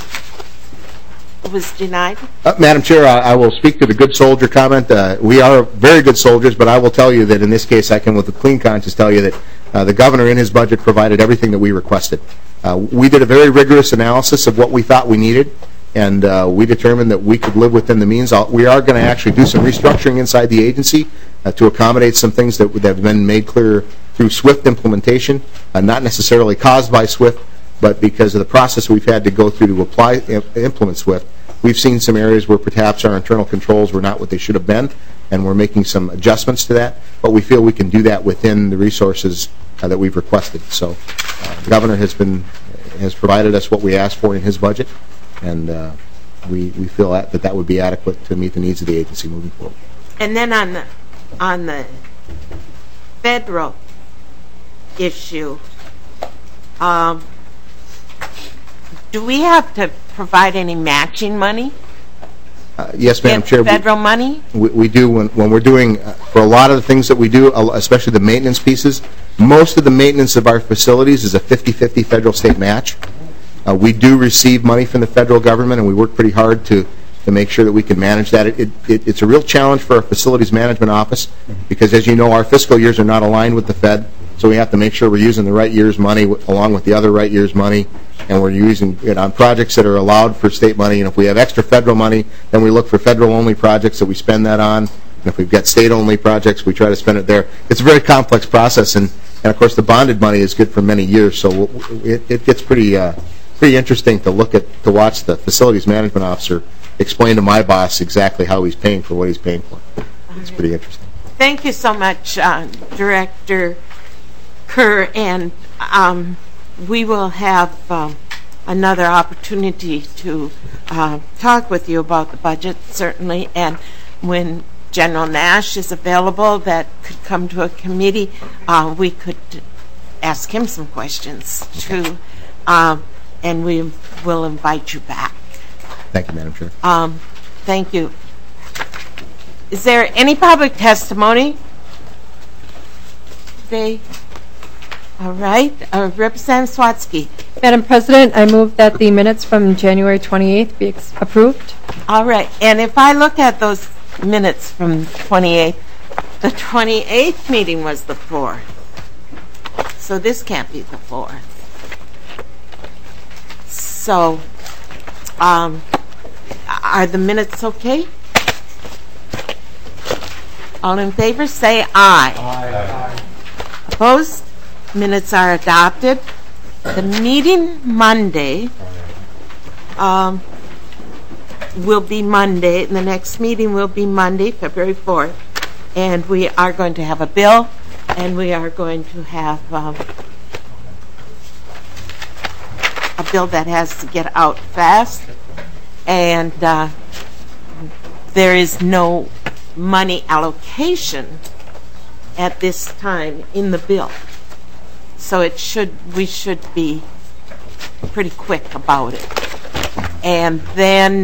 was denied? Madam Chair, I will speak to the good soldier comment. We are very good soldiers, but I will tell you that in this case, I can with a clean conscience tell you that the governor in his budget provided everything that we requested. We did a very rigorous analysis of what we thought we needed, and we determined that we could live within the means. We are going to actually do some restructuring inside the agency to accommodate some things that have been made clear through SWIFT implementation, not necessarily caused by SWIFT, but because of the process we've had to go through to implement SWIFT. We've seen some areas where perhaps our internal controls were not what they should have been, and we're making some adjustments to that, but we feel we can do that within the resources that we've requested. So the governor has provided us what we asked for in his budget, and we feel that would be adequate to meet the needs of the agency moving forward. And then on the federal issue, do we have to provide any matching money? Yes, Madam Chair. Federal money? We do when we're doing, for a lot of the things that we do, especially the maintenance pieces, most of the maintenance of our facilities is a 50-50 federal-state match. We do receive money from the federal government, and we work pretty hard to make sure that we can manage that. It's a real challenge for our facilities management office, because as you know, our fiscal years are not aligned with the Fed, so we have to make sure we're using the right year's money along with the other right year's money, and we're using it on projects that are allowed for state money. And if we have extra federal money, then we look for federal-only projects that we spend that on. And if we've got state-only projects, we try to spend it there. It's a very complex process, and of course the bonded money is good for many years, so it gets pretty interesting to watch the facilities management officer explain to my boss exactly how he's paying for what he's paying for. It's pretty interesting. Thank you so much, Director Kerr, and we will have another opportunity to talk with you about the budget, certainly, and when General Nash is available that could come to a committee, we could ask him some questions too, and we will invite you back. Thank you, Madam Chair. Thank you. Is there any public testimony today? All right. Representative Swatsky. Madam President, I move that the minutes from January 28th be approved. All right. And if I look at those minutes from 28th, the 28th meeting was the 4th. So this can't be the 4th. So, are the minutes okay? All in favor, say aye. Aye. Opposed? Minutes are adopted. The meeting Monday will be Monday. The next meeting will be Monday, February 4th. And we are going to have a bill, and we are going to have a bill that has to get out fast. And there is no money allocation at this time in the bill. So we should be pretty quick about it. And then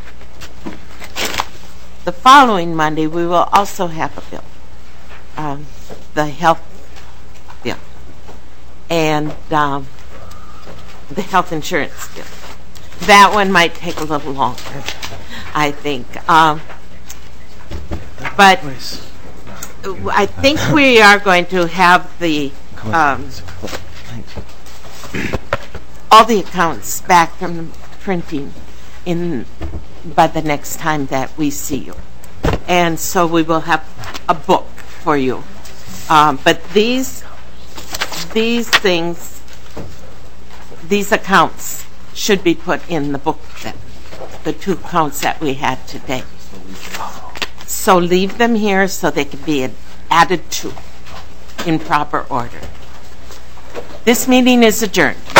the following Monday we will also have a bill, the health bill, and the health insurance bill. That one might take a little longer, I think. But I think we are going to have all the accounts back from the printing by the next time that we see you. And so we will have a book for you. But these these things, these accounts should be put in the book then, the 2 accounts that we had today. So leave them here so they can be added to in proper order. This meeting is adjourned.